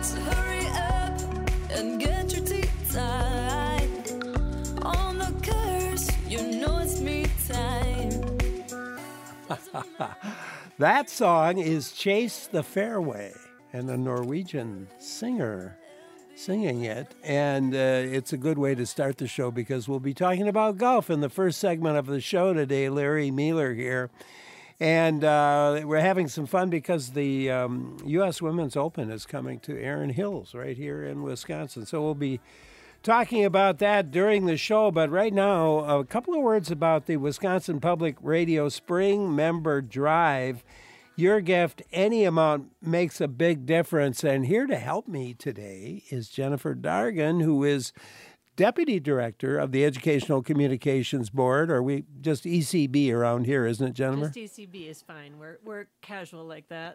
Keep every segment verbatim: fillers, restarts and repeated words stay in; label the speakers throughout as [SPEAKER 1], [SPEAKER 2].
[SPEAKER 1] So hurry up and get your tea time. On the curse, you know it's me time.
[SPEAKER 2] That song is Chase the Fairway, and a Norwegian singer singing it. And uh, it's a good way to start the show because we'll be talking about golf in the first segment of the show today. Larry Mueller here. And uh, we're having some fun because the um, U S Women's Open is coming to Erin Hills right here in Wisconsin. So we'll be talking about that during the show. But right now, a couple of words about the Wisconsin Public Radio Spring Member Drive. Your gift, any amount, makes a big difference. And here to help me today is Jennifer Dargan, who is Deputy Director of the Educational Communications Board, or we just E C B around here, isn't it, Jennifer?
[SPEAKER 3] Just E C B is fine. We're we're casual like that.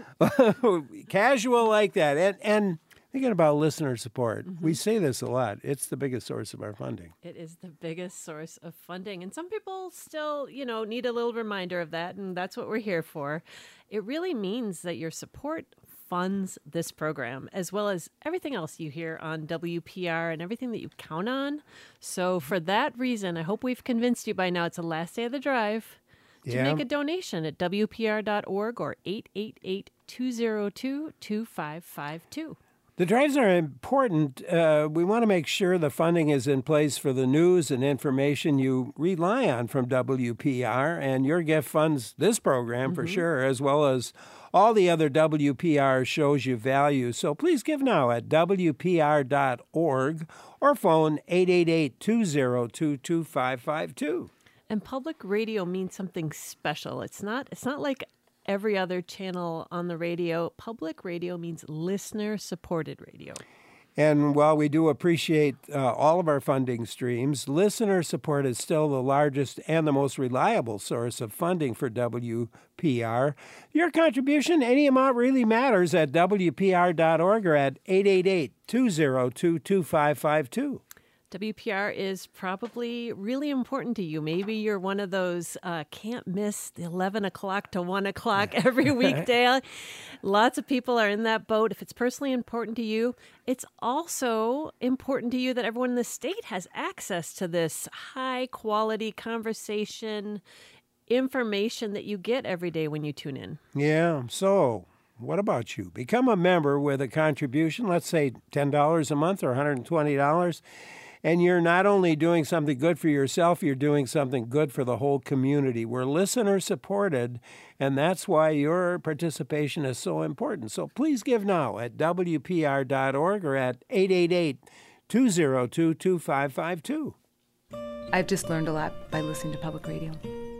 [SPEAKER 2] Casual like that. And, and thinking about listener support,
[SPEAKER 3] Mm-hmm.
[SPEAKER 2] we say this a lot. It's the biggest source of our funding.
[SPEAKER 3] It is the biggest source of funding. And some people still, you know, need a little reminder of that. And that's what we're here for. It really means that your support funds this program, as well as everything else you hear on W P R and everything that you count on. So for that reason, I hope we've convinced you by now it's the last day of the drive to
[SPEAKER 2] Yeah.
[SPEAKER 3] make a donation at W P R dot org or eight eight eight, two zero two, two five five two.
[SPEAKER 2] The drives are important. Uh, we want to make sure the funding is in place for the news and information you rely on from W P R, and your gift funds this program for sure, as well as all the other W P R shows you value. So please give now at W P R dot org or phone eight eight eight, two zero two, two five five two.
[SPEAKER 3] And public radio means something special. It's not it's not like every other channel on the radio. Public radio means listener-supported radio.
[SPEAKER 2] And while we do appreciate uh, all of our funding streams, listener support is still the largest and the most reliable source of funding for W P R. Your contribution, any amount, really matters at W P R dot org or at eight eight eight, two zero two, two five five two.
[SPEAKER 3] W P R is probably really important to you. Maybe you're one of those uh, can't miss the eleven o'clock to one o'clock every weekday. Lots of people are in that boat. If it's personally important to you, it's also important to you that everyone in the state has access to this high-quality conversation, information that you get every day when you tune in.
[SPEAKER 2] Yeah, so what about you? Become a member with a contribution, let's say ten dollars a month or one hundred twenty dollars. And you're not only doing something good for yourself, you're doing something good for the whole community. We're listener supported, and that's why your participation is so important. So please give now at W P R dot org or at eight eight eight, two zero two, two five five two.
[SPEAKER 4] I've just learned a lot by listening to public radio.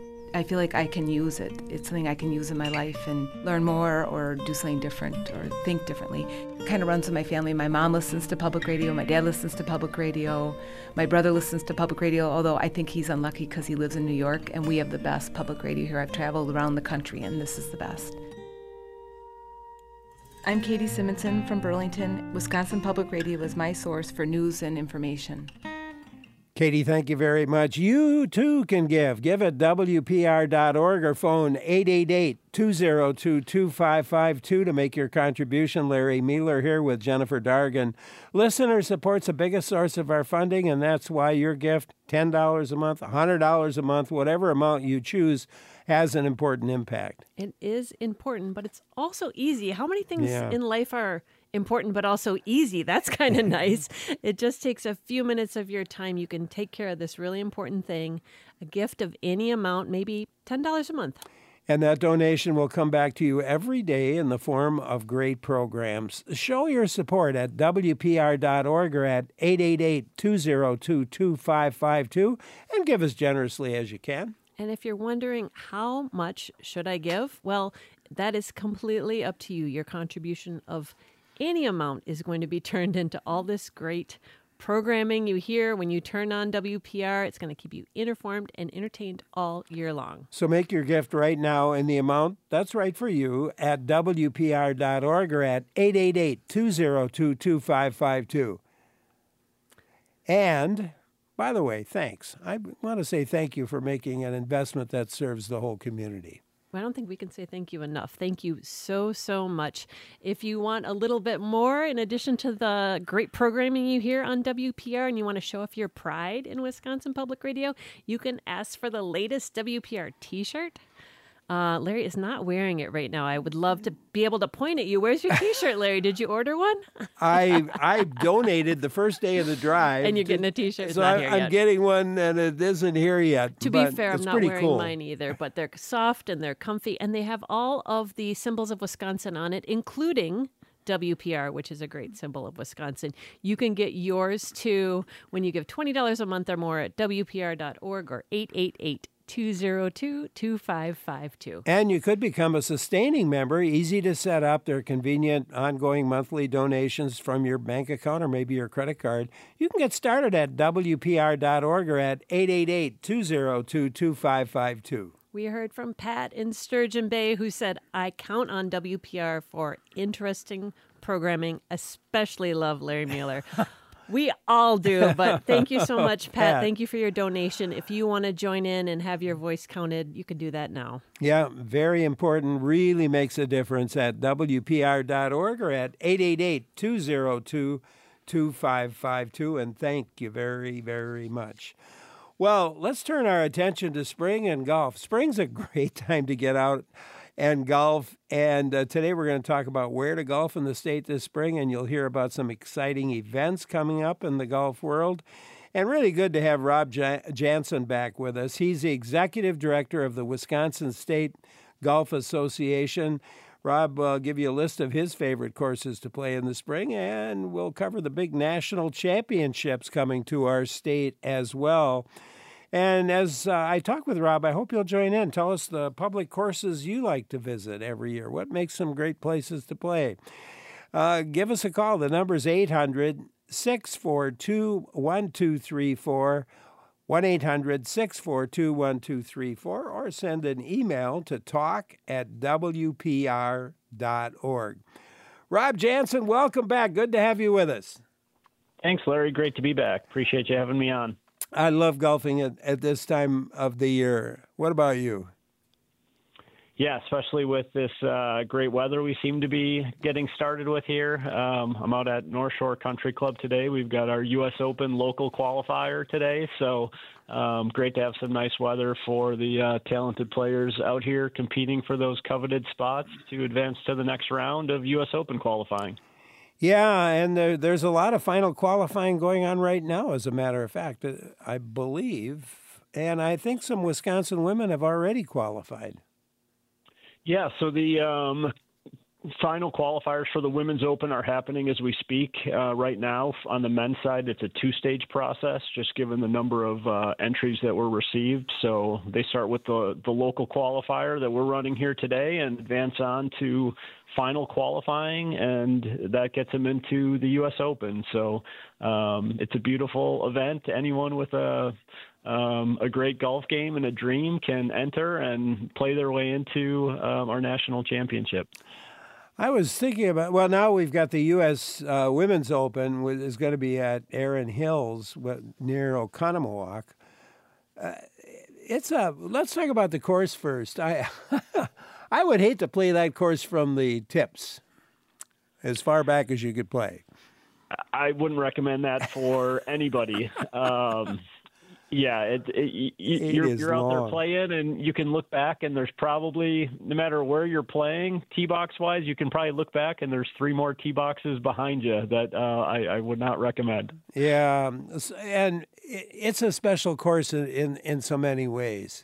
[SPEAKER 4] I feel like I can use it. It's something I can use in my life and learn more or do something different or think differently. It kind of runs in my family. My mom listens to public radio. My dad listens to public radio. My brother listens to public radio, although I think he's unlucky because he lives in New York, and we have the best public radio here. I've traveled around the country, and this is the best. I'm Katie Simonson from Burlington. Wisconsin Public Radio is my source for news and information.
[SPEAKER 2] Katie, thank you very much. You, too, can give. Give at W P R dot org or phone eight eight eight, two zero two, two five five two to make your contribution. Larry Mueller here with Jennifer Dargan. Listener support's the biggest source of our funding, and that's why your gift, ten dollars a month, one hundred dollars a month, whatever amount you choose, has an important impact.
[SPEAKER 3] It is important, but it's also easy. How many things
[SPEAKER 2] Yeah.
[SPEAKER 3] in life are important but also easy? That's kind of nice. It just takes a few minutes of your time. You can take care of this really important thing. A gift of any amount, maybe ten dollars a month.
[SPEAKER 2] And that donation will come back to you every day in the form of great programs. Show your support at W P R dot org or at eight eight eight, two zero two, two five five two and give as generously as you can.
[SPEAKER 3] And if you're wondering how much should I give, well, that is completely up to you. Your contribution of any amount is going to be turned into all this great programming you hear when you turn on W P R. It's going to keep you informed and entertained all year long.
[SPEAKER 2] So make your gift right now in the amount that's right for you at W P R dot org or at eight eight eight, two zero two, two five five two. And, by the way, thanks. I want to say thank you for making an investment that serves the whole community.
[SPEAKER 3] I don't think we can say thank you enough. Thank you so, so much. If you want a little bit more, in addition to the great programming you hear on W P R, and you want to show off your pride in Wisconsin Public Radio, you can ask for the latest W P R t-shirt. Uh, Larry is not wearing it right now. I would love to be able to point at you. Where's your t-shirt, Larry? Did you order one?
[SPEAKER 2] I I donated the first day of the drive.
[SPEAKER 3] And you're getting a t-shirt. It's
[SPEAKER 2] so
[SPEAKER 3] not
[SPEAKER 2] I,
[SPEAKER 3] here
[SPEAKER 2] I'm
[SPEAKER 3] yet.
[SPEAKER 2] getting one, and it isn't here yet.
[SPEAKER 3] To be
[SPEAKER 2] but
[SPEAKER 3] fair, I'm
[SPEAKER 2] it's
[SPEAKER 3] not
[SPEAKER 2] pretty
[SPEAKER 3] wearing
[SPEAKER 2] cool.
[SPEAKER 3] mine either, but they're soft and they're comfy, and they have all of the symbols of Wisconsin on it, including W P R, which is a great symbol of Wisconsin. You can get yours too when you give twenty dollars a month or more at W P R dot org or eight eight eight, two zero two, two five five two.
[SPEAKER 2] And you could become a sustaining member. Easy to set up. They're convenient, ongoing monthly donations from your bank account or maybe your credit card. You can get started at W P R dot org or at eight eight eight, two zero two, two five five two.
[SPEAKER 3] We heard from Pat in Sturgeon Bay, who said, I count on W P R for interesting programming, especially love Larry Mueller. We all do, but thank you so much, Pat.
[SPEAKER 2] Pat.
[SPEAKER 3] Thank you for your donation. If you want to join in and have your voice counted, you can do that now.
[SPEAKER 2] Yeah, very important. Really makes a difference at W P R dot org or at eight eight eight, two zero two, two five five two. And thank you very, very much. Well, let's turn our attention to spring and golf. Spring's a great time to get out and golf. And uh, today we're going to talk about where to golf in the state this spring, and you'll hear about some exciting events coming up in the golf world. And really good to have Rob J- Jansen back with us. He's the executive director of the Wisconsin State Golf Association. Rob will give you a list of his favorite courses to play in the spring, and we'll cover the big national championships coming to our state as well. And as uh, I talk with Rob, I hope you'll join in. Tell us the public courses you like to visit every year. What makes them great places to play? Uh, give us a call. The number's eight hundred, six four two, one two three four, one eight hundred, six four two, one two three four, or send an email to talk at W P R dot org. Rob Jansen, welcome back. Good to have you with us.
[SPEAKER 5] Thanks, Larry. Great to be back. Appreciate you having me on.
[SPEAKER 2] I love golfing at, at this time of the year. What about you?
[SPEAKER 5] Yeah, especially with this uh, great weather we seem to be getting started with here. Um, I'm out at North Shore Country Club today. We've got our U S Open local qualifier today, so um, great to have some nice weather for the uh, talented players out here competing for those coveted spots to advance to the next round of U S Open qualifying.
[SPEAKER 2] Yeah, and there, there's a lot of final qualifying going on right now, as a matter of fact, I believe. And I think some Wisconsin women have already qualified.
[SPEAKER 5] Yeah, so the um, final qualifiers for the Women's Open are happening as we speak uh, right now. On the men's side, it's a two-stage process, just given the number of uh, entries that were received. So they start with the, the local qualifier that we're running here today and advance on to final qualifying, and that gets them into the U S Open. So um, it's a beautiful event. Anyone with a um, a great golf game and a dream can enter and play their way into um, our national championship.
[SPEAKER 2] I was thinking about, well, now we've got the U S Uh, Women's Open, which is going to be at Erin Hills near Oconomowoc. Uh, it's a, let's talk about the course first. I I would hate to play that course from the tips, as far back as you could play.
[SPEAKER 5] I wouldn't recommend that for anybody. Um, yeah, it, it, you,
[SPEAKER 2] it
[SPEAKER 5] you're,
[SPEAKER 2] is
[SPEAKER 5] you're out
[SPEAKER 2] long.
[SPEAKER 5] there playing, and you can look back, and there's probably, no matter where you're playing, tee box wise, you can probably look back, and there's three more tee boxes behind you that uh, I, I would not recommend.
[SPEAKER 2] Yeah, and it's a special course in, in, in so many ways.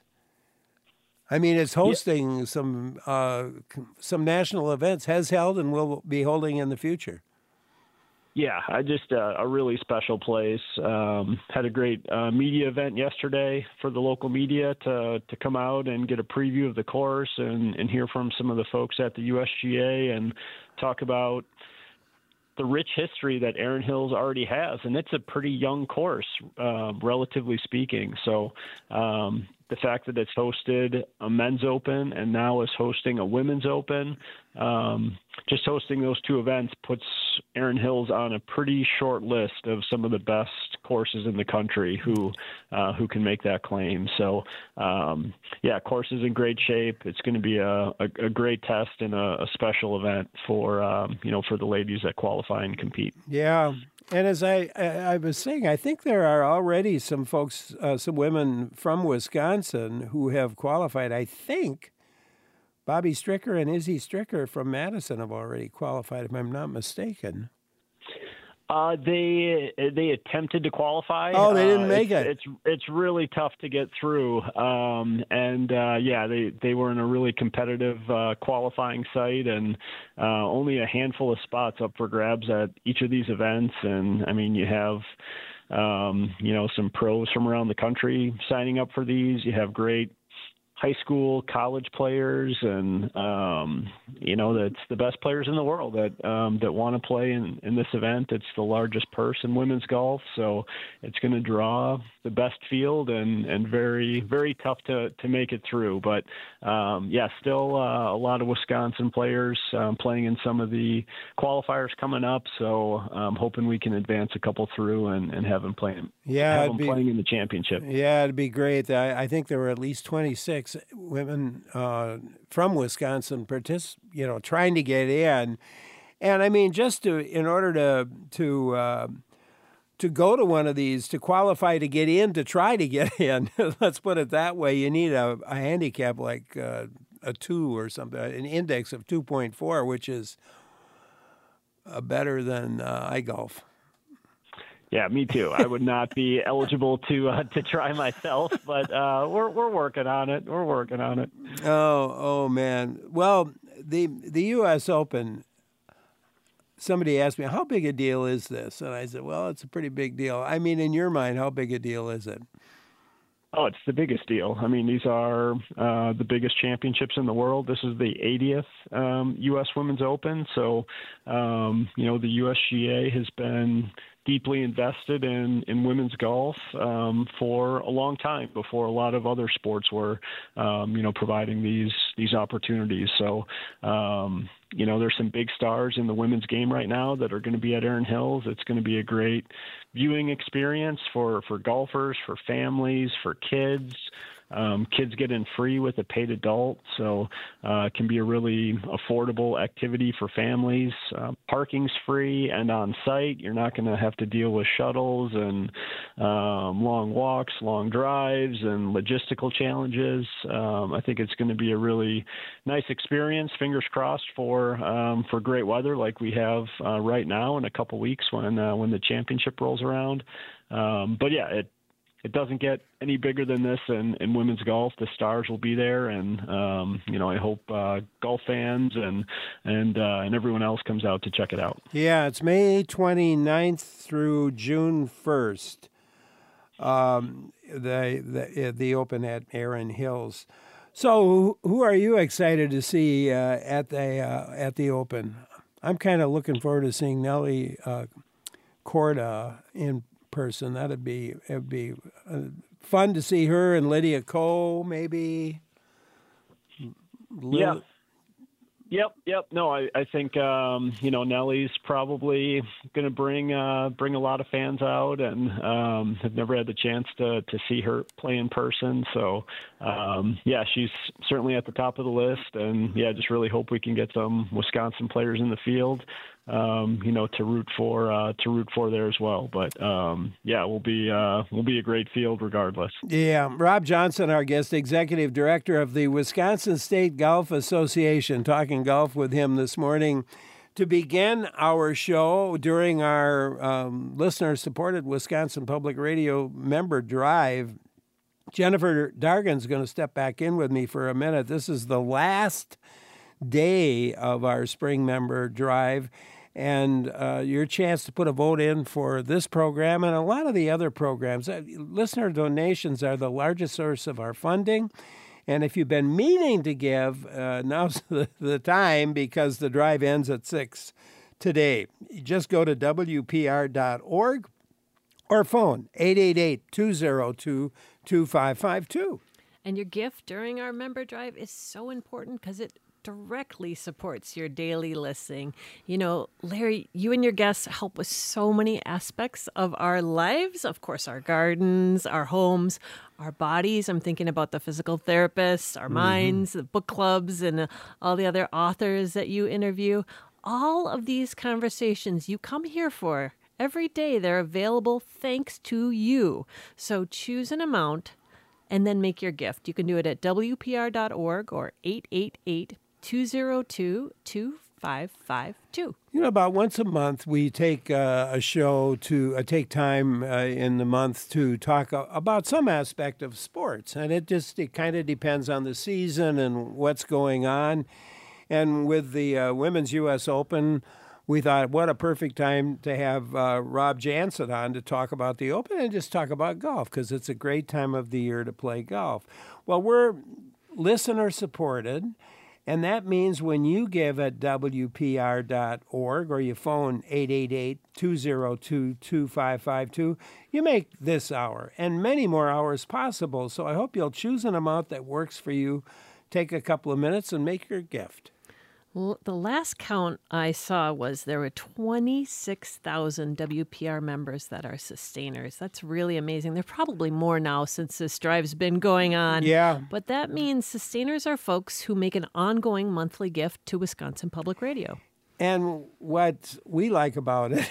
[SPEAKER 2] I mean, it's hosting yeah. some uh, some national events, has held and will be holding in the future.
[SPEAKER 5] Yeah, I just uh, a really special place. Um, had a great uh, media event yesterday for the local media to to come out and get a preview of the course and, and hear from some of the folks at the U S G A and talk about the rich history that Erin Hills already has. And it's a pretty young course, uh, relatively speaking. So um, the fact that it's hosted a men's open and now is hosting a women's open, um, just hosting those two events puts Erin Hills on a pretty short list of some of the best courses in the country who uh, who can make that claim. So, um, yeah, course is in great shape. It's going to be a, a, a great test and a, a special event for um, you know for the ladies that qualify and compete.
[SPEAKER 2] Yeah. And as I, I, I was saying, I think there are already some folks, uh, some women from Wisconsin who have qualified. I think Bobby Stricker and Izzy Stricker from Madison have already qualified, if I'm not mistaken.
[SPEAKER 5] Uh, they they attempted to qualify.
[SPEAKER 2] Oh, they didn't
[SPEAKER 5] uh,
[SPEAKER 2] make
[SPEAKER 5] it's,
[SPEAKER 2] it.
[SPEAKER 5] It's it's really tough to get through. Um, and uh, yeah, they, they were in a really competitive uh, qualifying site, and uh, only a handful of spots up for grabs at each of these events. And I mean, you have um, you know some pros from around the country signing up for these. You have great high school, college players, and um, you know that's the best players in the world that um, that want to play in, in this event. It's the largest purse in women's golf, so it's going to draw the best field, and, and very very tough to, to make it through. But um, yeah, still uh, a lot of Wisconsin players um, playing in some of the qualifiers coming up. So I'm hoping we can advance a couple through and, and have them playing.
[SPEAKER 2] Yeah,
[SPEAKER 5] have them
[SPEAKER 2] be,
[SPEAKER 5] playing in the championship.
[SPEAKER 2] Yeah, it'd be great. I, I think there were at least twenty-six women uh, from Wisconsin, partic- you know, trying to get in, and I mean, just to in order to to uh, to go to one of these, to qualify to get in, to try to get in. Let's put it that way. You need a, a handicap like uh, a two or something, an index of two point four, which is uh, better than uh, iGolf.
[SPEAKER 5] Yeah, me too. I would not be eligible to uh, to try myself, but uh, we're we're working on it. We're working on it.
[SPEAKER 2] Oh, oh man. Well, the the U S Open. Somebody asked me, how big a deal is this? And I said, well, it's a pretty big deal. I mean, in your mind, how big a deal is it?
[SPEAKER 5] Oh, it's the biggest deal. I mean, these are uh, the biggest championships in the world. This is the eightieth um, U S Women's Open. So, um, you know, the U S G A has been deeply invested in, in women's golf um, for a long time before a lot of other sports were, um, you know, providing these these opportunities. So, um, you know, there's some big stars in the women's game right now that are going to be at Erin Hills. It's going to be a great viewing experience for, for golfers, for families, for kids. Um, kids get in free with a paid adult, so uh, it can be a really affordable activity for families. Uh, parking's free and on site. You're not going to have to deal with shuttles and um, long walks, long drives, and logistical challenges. Um, I think it's going to be a really nice experience. Fingers crossed for um, for great weather like we have uh, right now in a couple weeks when uh, when the championship rolls around. Um, but yeah, it. It doesn't get any bigger than this in, in women's golf. The stars will be there, and um, you know I hope uh, golf fans and and uh, and everyone else comes out to check it out.
[SPEAKER 2] Yeah, it's May twenty-ninth through June first. Um, the the the Open at Erin Hills. So, who are you excited to see uh, at the uh, at the Open? I'm kind of looking forward to seeing Nelly uh, Korda in person. That'd be it'd be uh, fun to see her and Lydia Ko, maybe. Lil-
[SPEAKER 5] Yeah. Yep, yep. No, I, I think um, you know Nellie's probably going to bring uh, bring a lot of fans out, and um, have never had the chance to to see her play in person. So um, yeah, she's certainly at the top of the list, and yeah, just really hope we can get some Wisconsin players in the field. Um, you know, to root for uh, to root for there as well. But um, yeah, we'll be uh, we'll be a great field regardless.
[SPEAKER 2] Yeah, Rob Johnson, our guest, executive director of the Wisconsin State Golf Association, talking golf with him this morning. To begin our show during our um, listener-supported Wisconsin Public Radio member drive, Jennifer Dargan's going to step back in with me for a minute. This is the last day of our spring member drive, and uh, your chance to put a vote in for this program and a lot of the other programs. Uh, listener donations are the largest source of our funding, and if you've been meaning to give, uh, now's the, the time because the drive ends at six today. Just go to W P R dot org or phone eight eight eight, two oh two, two five five two.
[SPEAKER 3] And your gift during our member drive is so important because it directly supports your daily listening. You know, Larry, you and your guests help with so many aspects of our lives. Of course, our gardens, our homes, our bodies. I'm thinking about the physical therapists, our mm-hmm. minds, the book clubs, and uh, all the other authors that you interview. All of these conversations you come here for every day, they're available thanks to you. So choose an amount and then make your gift. You can do it at W P R dot org or eight eight eight, two zero two, two five five two.
[SPEAKER 2] You know, about once a month, we take uh, a show to uh, take time uh, in the month to talk uh, about some aspect of sports. And it just it kind of depends on the season and what's going on. And with the uh, Women's U S Open, we thought, what a perfect time to have uh, Rob Jansen on to talk about the Open and just talk about golf, because it's a great time of the year to play golf. Well, we're listener-supported, and that means when you give at W P R dot org or you phone eight eight eight, two zero two, two five five two, you make this hour and many more hours possible. So I hope you'll choose an amount that works for you, take a couple of minutes, and make your gift.
[SPEAKER 3] Well, the last count I saw was there were twenty-six thousand W P R members that are sustainers. That's really amazing. There are probably more now since this drive's been going on.
[SPEAKER 2] Yeah.
[SPEAKER 3] But that means sustainers are folks who make an ongoing monthly gift to Wisconsin Public Radio.
[SPEAKER 2] And what we like about it,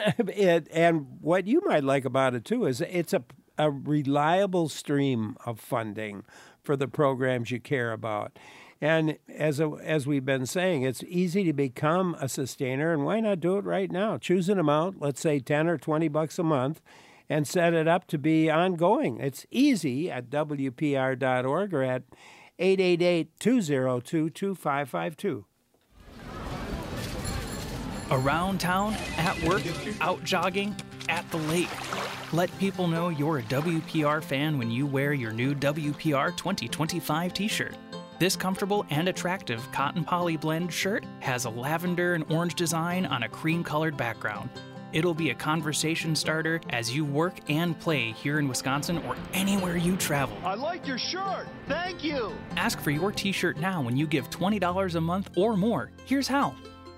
[SPEAKER 2] it and what you might like about it, too, is it's a, a reliable stream of funding for the programs you care about. And as a, as we've been saying, it's easy to become a sustainer, and why not do it right now? Choose an amount, let's say ten or twenty bucks a month, and set it up to be ongoing. It's easy at W P R dot org or at eight eight eight, two zero two, two five five two.
[SPEAKER 6] Around town, at work, out jogging, at the lake. Let people know you're a W P R fan when you wear your new W P R twenty twenty-five t-shirt. This comfortable and attractive cotton poly blend shirt has a lavender and orange design on a cream-colored background. It'll be a conversation starter as you work and play here in Wisconsin or anywhere you travel.
[SPEAKER 7] I like your shirt. Thank you.
[SPEAKER 6] Ask for your t-shirt now when you give twenty dollars a month or more. Here's how.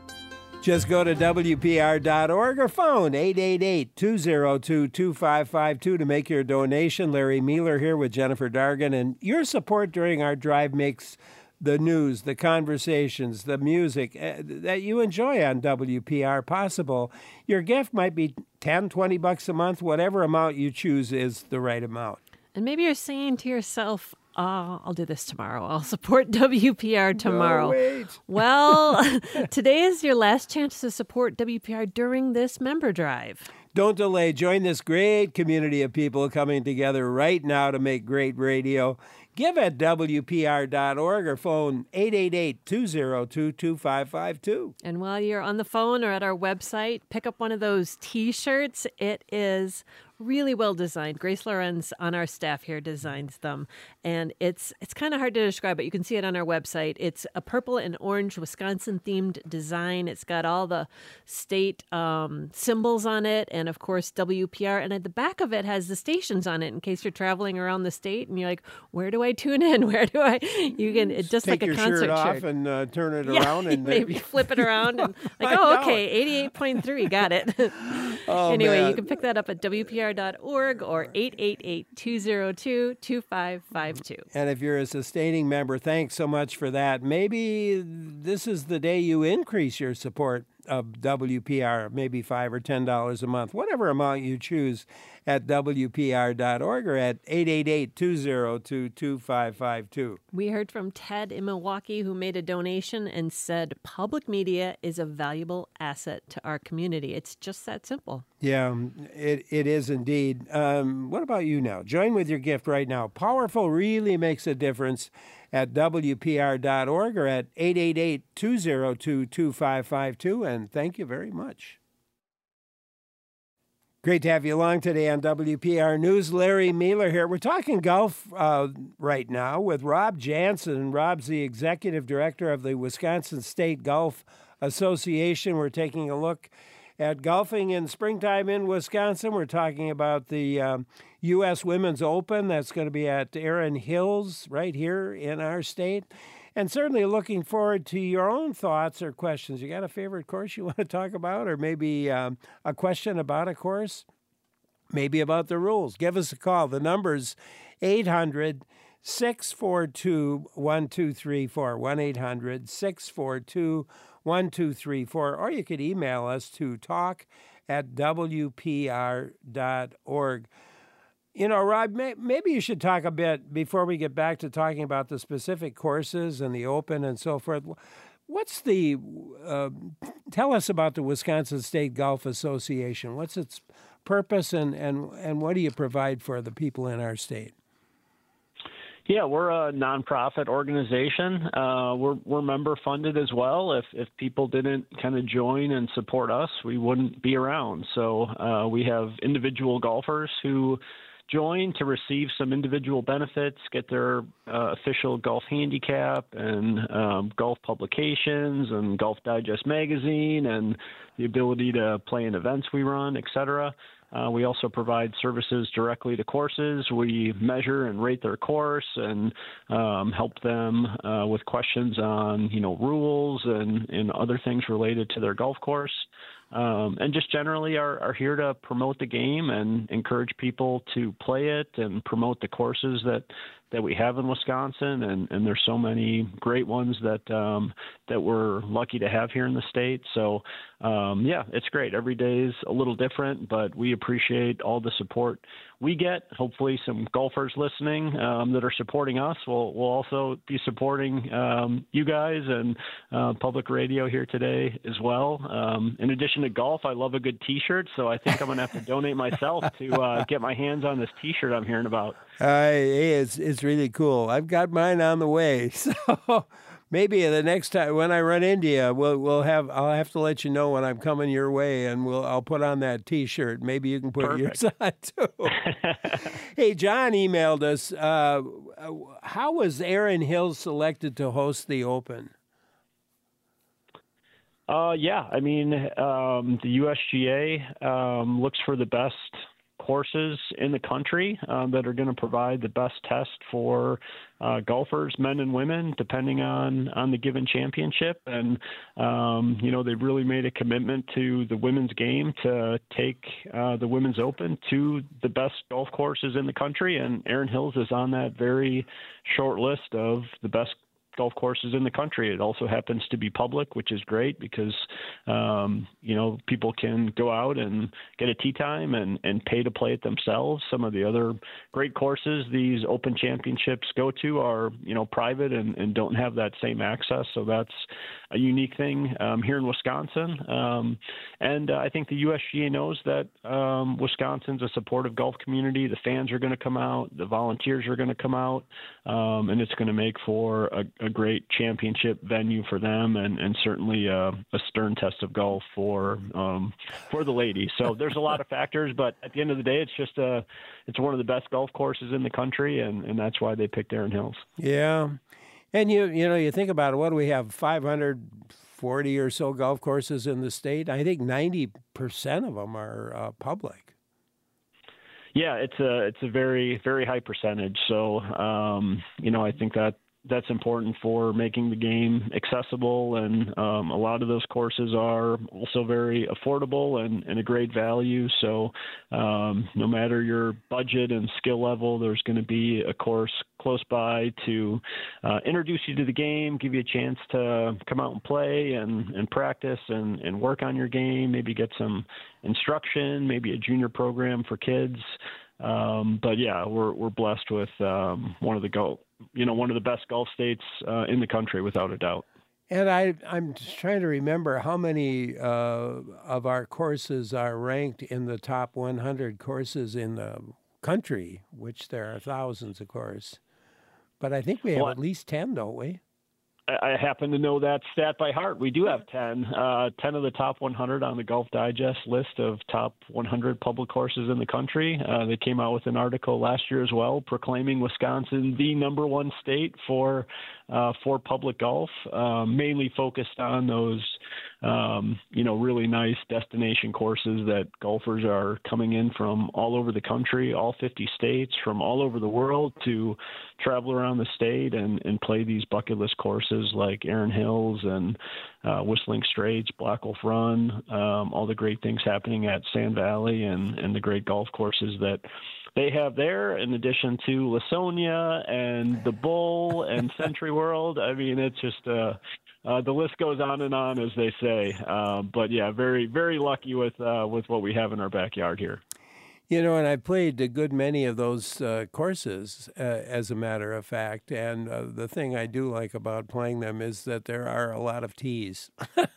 [SPEAKER 2] Just go to W P R dot org or phone eight eight eight, two zero two, two five five two to make your donation. Larry Mealer here with Jennifer Dargan, and your support during our drive makes the news, the conversations, the music uh, that you enjoy on W P R possible. Your gift might be ten, twenty bucks a month. Whatever amount you choose is the right amount.
[SPEAKER 3] And maybe you're saying to yourself, oh, I'll do this tomorrow. I'll support W P R tomorrow.
[SPEAKER 2] No, wait.
[SPEAKER 3] Well, today is your last chance to support W P R during this member drive.
[SPEAKER 2] Don't delay. Join this great community of people coming together right now to make great radio. Give at W P R dot org or phone eight eight eight, two zero two, two five five two.
[SPEAKER 3] And while you're on the phone or at our website, pick up one of those T-shirts. It is really well designed. Grace Lorenz on our staff here designs them. And it's it's kind of hard to describe, but you can see it on our website. It's a purple and orange Wisconsin-themed design. It's got all the state um, symbols on it and, of course, W P R. And at the back of it has the stations on it in case you're traveling around the state and you're like, where do I tune in? Where do I? You can, it's just
[SPEAKER 2] Take
[SPEAKER 3] like a
[SPEAKER 2] your
[SPEAKER 3] concert
[SPEAKER 2] shirt off
[SPEAKER 3] shirt.
[SPEAKER 2] and uh, turn it
[SPEAKER 3] yeah,
[SPEAKER 2] around. and
[SPEAKER 3] maybe flip it around. And like, oh, okay, eighty-eight point three, got it.
[SPEAKER 2] Oh,
[SPEAKER 3] anyway,
[SPEAKER 2] man.
[SPEAKER 3] you can pick that up at W P R dot org or eight eight eight, two zero two, two five five two.
[SPEAKER 2] And if you're a sustaining member, thanks so much for that. Maybe this is the day you increase your support of W P R, maybe five or ten dollars a month, whatever amount you choose at W P R dot org or at eight eight eight, two zero two, two five five two.
[SPEAKER 3] We heard from Ted in Milwaukee who made a donation and said public media is a valuable asset to our community. It's just that simple.
[SPEAKER 2] Yeah, it it is indeed. Um, what about you now? Join with your gift right now. Powerful really makes a difference at W P R dot org or at eight eight eight, two zero two, two five five two. And thank you very much. Great to have you along today on W P R News. Larry Mealer here. We're talking golf uh, right now with Rob Jansen. Rob's the executive director of the Wisconsin State Golf Association. We're taking a look at golfing in springtime in Wisconsin. We're talking about the um, U S Women's Open. That's going to be at Erin Hills right here in our state. And certainly looking forward to your own thoughts or questions. You got a favorite course you want to talk about, or maybe um, a question about a course, maybe about the rules? Give us a call. The number's eight hundred, six four two, one two three four, one eight hundred, six four two, one two three four, or you could email us to talk at w p r dot org. You know, Rob, may, maybe you should talk a bit before we get back to talking about the specific courses and the Open and so forth. What's the, uh, tell us about the Wisconsin State Golf Association. What's its purpose, and, and, and what do you provide for the people in our state?
[SPEAKER 5] Yeah, we're a nonprofit organization. Uh, we're we're member funded as well. If if people didn't kind of join and support us, we wouldn't be around. So uh, we have individual golfers who join to receive some individual benefits, get their uh, official golf handicap and um, golf publications and Golf Digest magazine and the ability to play in events we run, et cetera. Uh, we also provide services directly to courses. We measure and rate their course and um, help them uh, with questions on, you know, rules and, and other things related to their golf course. Um, and just generally are, are here to promote the game and encourage people to play it and promote the courses that, that we have in Wisconsin. And, and there's so many great ones that um, that we're lucky to have here in the state. So, um, yeah, it's great. Every day is a little different, but we appreciate all the support we get. Hopefully some golfers listening um, that are supporting us will will also be supporting um, you guys and uh, public radio here today as well. Um, in addition to golf, I love a good T-shirt, so I think I'm going to have to donate myself to uh, get my hands on this T-shirt I'm hearing about.
[SPEAKER 2] Uh, it's, it's really cool. I've got mine on the way, so maybe the next time when I run into you, we'll we'll have I'll have to let you know when I'm coming your way, and we'll I'll put on that T-shirt. Maybe you can put
[SPEAKER 5] Perfect.
[SPEAKER 2] yours on too. Hey, John emailed us. Uh, how was Erin Hills selected to host the Open?
[SPEAKER 5] Uh, yeah, I mean, um, the U S G A um, looks for the best courses in the country um, that are going to provide the best test for uh, golfers, men and women, depending on, on the given championship. And, um, you know, they've really made a commitment to the women's game to take uh, the Women's Open to the best golf courses in the country. And Erin Hills is on that very short list of the best golf courses in the country. It also happens to be public, which is great because, um, you know, people can go out and get a tee time and, and pay to play it themselves. Some of the other great courses these Open Championships go to are, you know, private and, and don't have that same access. So that's a unique thing um, here in Wisconsin. Um, and uh, I think the U S G A knows that um, Wisconsin's a supportive golf community. The fans are going to come out. The volunteers are going to come out. Um, and it's going to make for a, a great championship venue for them, and, and certainly uh, a stern test of golf for um, for the ladies. So there's a lot of factors, but at the end of the day, it's just a it's one of the best golf courses in the country, and, and that's why they picked Erin Hills.
[SPEAKER 2] Yeah, and you you know you think about it. What do we have? five hundred forty or so golf courses in the state. I think ninety percent of them are uh, public.
[SPEAKER 5] Yeah, it's a it's a very very high percentage. So um, you know I think that. That's important for making the game accessible, and um, a lot of those courses are also very affordable and, and a great value. So um, no matter your budget and skill level, there's going to be a course close by to uh, introduce you to the game, give you a chance to come out and play and, and practice and, and work on your game, maybe get some instruction, maybe a junior program for kids. Um, but yeah, we're we're blessed with um, one of the golf, you know, one of the best golf states uh, in the country, without a doubt.
[SPEAKER 2] And I I'm just trying to remember how many uh, of our courses are ranked in the top one hundred courses in the country, which there are thousands, of course. But I think we have well, at least ten, don't we?
[SPEAKER 5] I happen to know that stat by heart. We do have ten. Uh, ten of the top one hundred on the Golf Digest list of top one hundred public courses in the country. Uh, they came out with an article last year as well, proclaiming Wisconsin the number one state for uh, for public golf, uh, mainly focused on those um, you know, really nice destination courses that golfers are coming in from all over the country, all fifty states, from all over the world to travel around the state and, and play these bucket list courses like Erin Hills and uh, Whistling Straits, Black Wolf Run, um, all the great things happening at Sand Valley and, and the great golf courses that they have there, in addition to Lasonia and the Bull and Century World. I mean, it's just uh, uh, the list goes on and on, as they say. Uh, but yeah, very, very lucky with uh, with what we have in our backyard here.
[SPEAKER 2] You know, and I played a good many of those uh, courses, uh, as a matter of fact. And uh, the thing I do like about playing them is that there are a lot of tees,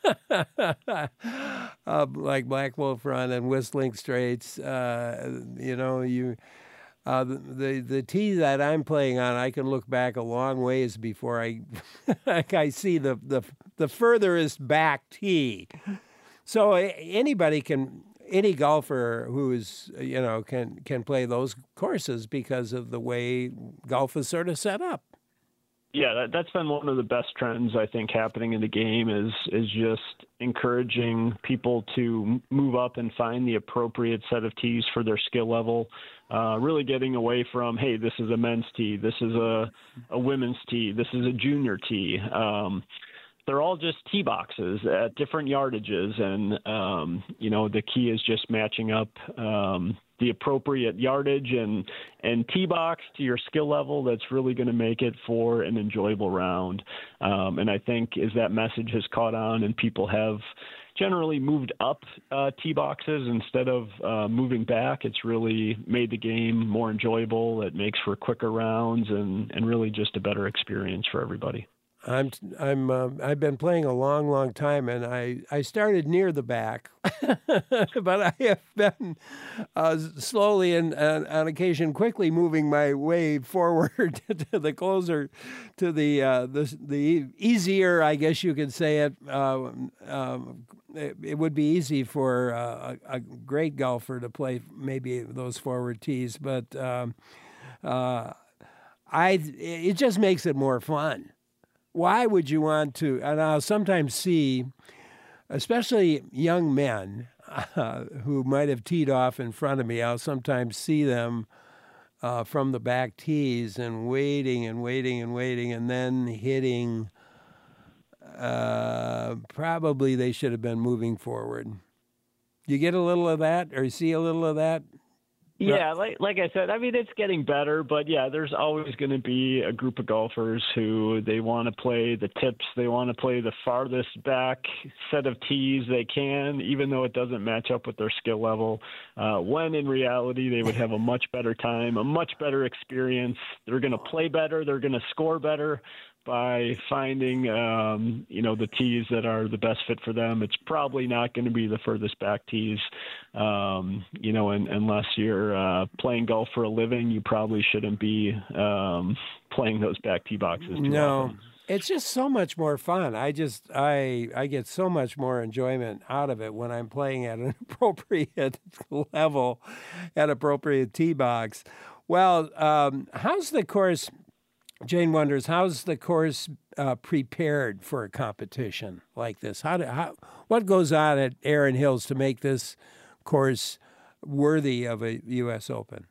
[SPEAKER 2] uh, like Black Wolf Run and Whistling Straits. Uh, you know, you uh, the, the the tee that I'm playing on, I can look back a long ways before I I see the the the furthest back tee. So anybody can. Any golfer who is, you know, can can play those courses because of the way golf is sort of set up.
[SPEAKER 5] Yeah, that, that's been one of the best trends, I think, happening in the game is is just encouraging people to move up and find the appropriate set of tees for their skill level. Uh, really getting away from, hey, this is a men's tee, this is a, a women's tee, this is a junior tee. Um, They're all just tee boxes at different yardages, and um, you know the key is just matching up um, the appropriate yardage and and tee box to your skill level. That's really going to make it for an enjoyable round. Um, and I think as that message has caught on, and people have generally moved up uh, tee boxes instead of uh, moving back, it's really made the game more enjoyable. It makes for quicker rounds and and really just a better experience for everybody.
[SPEAKER 2] I'm I'm uh, I've been playing a long, long time, and I, I started near the back, but I have been uh, slowly and uh, on occasion quickly moving my way forward to the closer, to the uh, the the easier, I guess you could say it. Uh, um, it, it would be easy for uh, a, a great golfer to play maybe those forward tees, but um, uh, I it just makes it more fun. Why would you want to? And I'll sometimes see, especially young men uh, who might have teed off in front of me, I'll sometimes see them uh, from the back tees and waiting and waiting and waiting and then hitting. Uh, probably they should have been moving forward. You get a little of that, or you see a little of that?
[SPEAKER 5] Yeah, like like I said, I mean, it's getting better, but yeah, there's always going to be a group of golfers who they want to play the tips. They want to play the farthest back set of tees they can, even though it doesn't match up with their skill level, uh, when in reality they would have a much better time, a much better experience. They're going to play better. They're going to score better by finding, um, you know, the tees that are the best fit for them. It's probably not going to be the furthest back tees, um, you know, and, unless you're uh, playing golf for a living, you probably shouldn't be um, playing those back tee boxes too
[SPEAKER 2] No.
[SPEAKER 5] often.
[SPEAKER 2] It's just so much more fun. I just I I get so much more enjoyment out of it when I'm playing at an appropriate level, at appropriate tee box. Well, um, how's the course? Jane wonders, how's the course uh, prepared for a competition like this? How, do, how what goes on at Erin Hills to make this course worthy of a U S Open?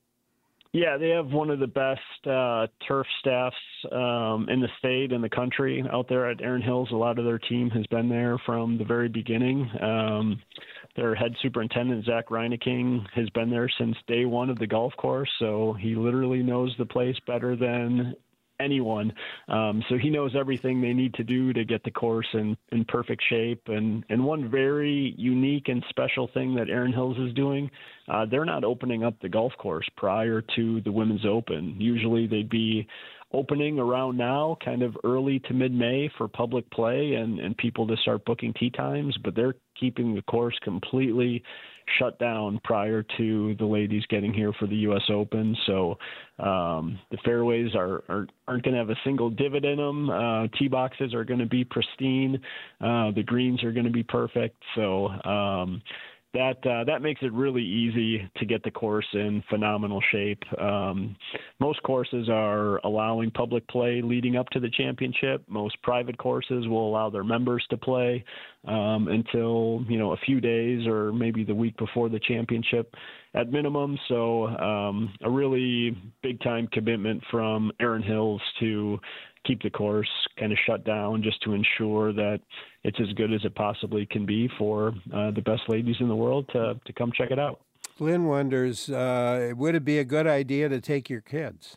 [SPEAKER 5] Yeah, they have one of the best uh, turf staffs um, in the state and the country out there at Erin Hills. A lot of their team has been there from the very beginning. Um, their head superintendent, Zach Reineking, has been there since day one of the golf course, so he literally knows the place better than anyone. Um, so he knows everything they need to do to get the course in, in perfect shape. And, and one very unique and special thing that Erin Hills is doing, uh, they're not opening up the golf course prior to the Women's Open. Usually they'd be opening around now, kind of early to mid-May for public play and, and people to start booking tee times, but they're keeping the course completely shut down prior to the ladies getting here for the U S Open. So um, the fairways are, are, aren't going to have a single divot in them. Uh, tee boxes are going to be pristine. Uh, the greens are going to be perfect. So um, that uh, that makes it really easy to get the course in phenomenal shape. Um, most courses are allowing public play leading up to the championship. Most private courses will allow their members to play um, until, you know, a few days or maybe the week before the championship at minimum. So um, a really big-time commitment from Erin Hills to keep the course kind of shut down just to ensure that it's as good as it possibly can be for uh, the best ladies in the world to, to come check it out.
[SPEAKER 2] Lynn wonders, uh, would it be a good idea to take your kids?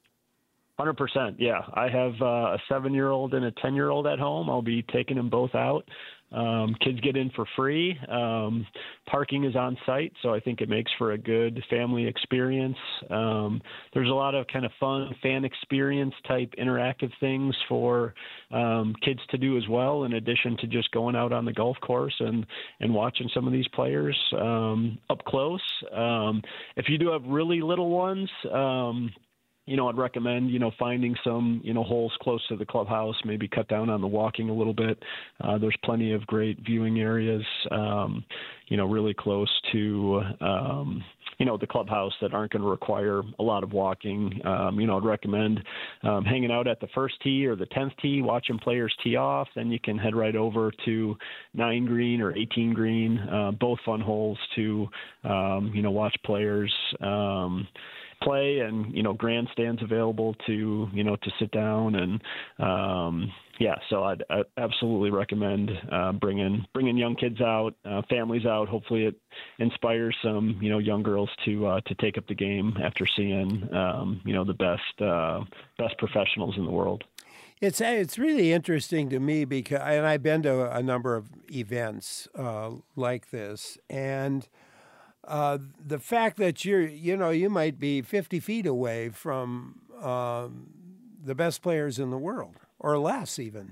[SPEAKER 5] one hundred percent, yeah. I have uh, a seven-year-old and a ten-year-old at home. I'll be taking them both out. Um, kids get in for free. Um, parking is on site, so I think it makes for a good family experience. Um, there's a lot of kind of fun fan experience type interactive things for um, kids to do as well, in addition to just going out on the golf course and, and watching some of these players um, up close. Um, if you do have really little ones, um, you know, I'd recommend, you know, finding some, you know, holes close to the clubhouse, maybe cut down on the walking a little bit. Uh, there's plenty of great viewing areas, um, you know, really close to, um, you know, the clubhouse that aren't going to require a lot of walking. Um, you know, I'd recommend um, hanging out at the first tee or the tenth tee, watching players tee off. Then you can head right over to nine green or eighteen green, uh, both fun holes to, um, you know, watch players um play, and, you know, grandstands available to, you know, to sit down. And, um, yeah, so I'd, I'd absolutely recommend uh, bringing bringing young kids out, uh, families out. Hopefully it inspires some, you know, young girls to uh, to take up the game after seeing, um, you know, the best uh, best professionals in the world.
[SPEAKER 2] It's it's really interesting to me because, and I've been to a number of events uh, like this, and Uh, the fact that you're, you know, you might be fifty feet away from um, the best players in the world, or less even.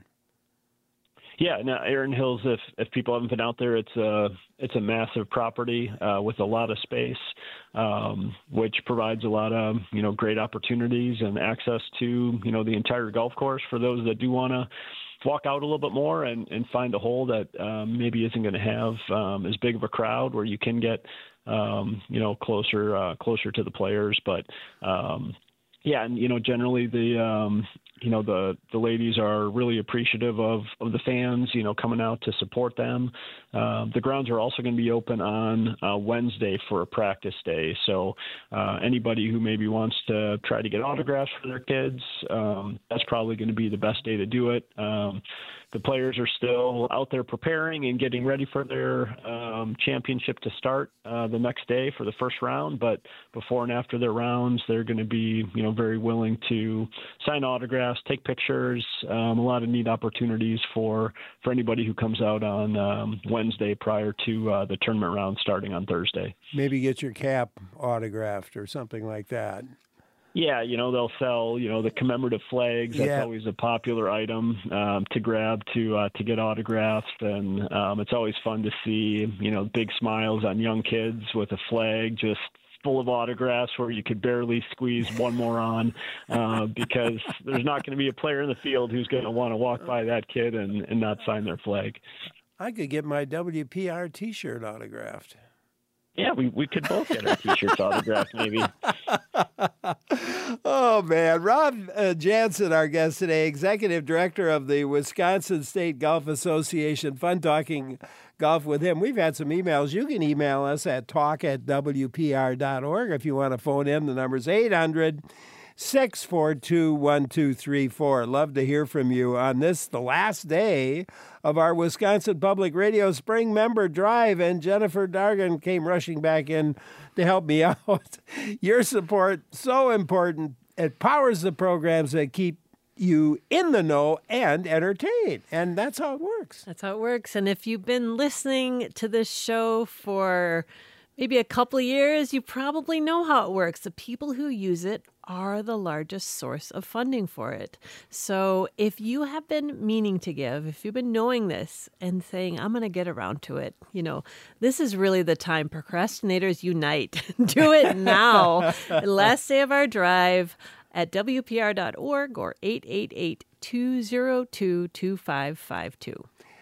[SPEAKER 5] Yeah, now Erin Hills, if if people haven't been out there, it's a it's a massive property uh, with a lot of space, um, which provides a lot of, you know, great opportunities and access to, you know, the entire golf course for those that do want to walk out a little bit more and, and find a hole that um, maybe isn't going to have um, as big of a crowd, where you can get, um, you know, closer uh, closer to the players. But um, yeah, and, you know, generally the um, you know, the, the ladies are really appreciative of, of the fans, you know, coming out to support them. Uh, the grounds are also going to be open on uh, Wednesday for a practice day. So uh, anybody who maybe wants to try to get autographs for their kids, um, that's probably going to be the best day to do it. Um, the players are still out there preparing and getting ready for their um, championship to start uh, the next day for the first round. But before and after their rounds, they're going to be, you know, very willing to sign autographs, take pictures, um, a lot of neat opportunities for, for anybody who comes out on um, Wednesday prior to uh, the tournament round starting on Thursday.
[SPEAKER 2] Maybe get your cap autographed or something like that.
[SPEAKER 5] Yeah, you know, they'll sell, you know, the commemorative flags. That's
[SPEAKER 2] yeah.
[SPEAKER 5] always a popular item um, to grab to uh, to get autographed. And um, it's always fun to see, you know, big smiles on young kids with a flag just full of autographs where you could barely squeeze one more on uh, because there's not going to be a player in the field who's going to want to walk by that kid and, and not sign their flag.
[SPEAKER 2] I could get my W P R T-shirt autographed.
[SPEAKER 5] Yeah, we, we could both get our T-shirts autographed, maybe.
[SPEAKER 2] Oh, man. Rob uh, Jansen, our guest today, Executive Director of the Wisconsin State Golf Association. Fun talking golf with him. We've had some emails. You can email us at talk at W P R dot org. If you want to phone in, the number's eight hundred, six four two, one two three four. Love to hear from you on this, the last day of our Wisconsin Public Radio Spring Member Drive, and Jennifer Dargan came rushing back in to help me out. Your support, so important. It powers the programs that keep you in the know and entertained, and that's how it works.
[SPEAKER 3] That's how it works. And if you've been listening to this show for maybe a couple of years, you probably know how it works. The people who use it are the largest source of funding for it. So if you have been meaning to give, if you've been knowing this and saying, I'm going to get around to it, you know, this is really the time. Procrastinators unite. Do it now. Last day of our drive at W P R dot org or eight eight eight, two zero two, two five five two.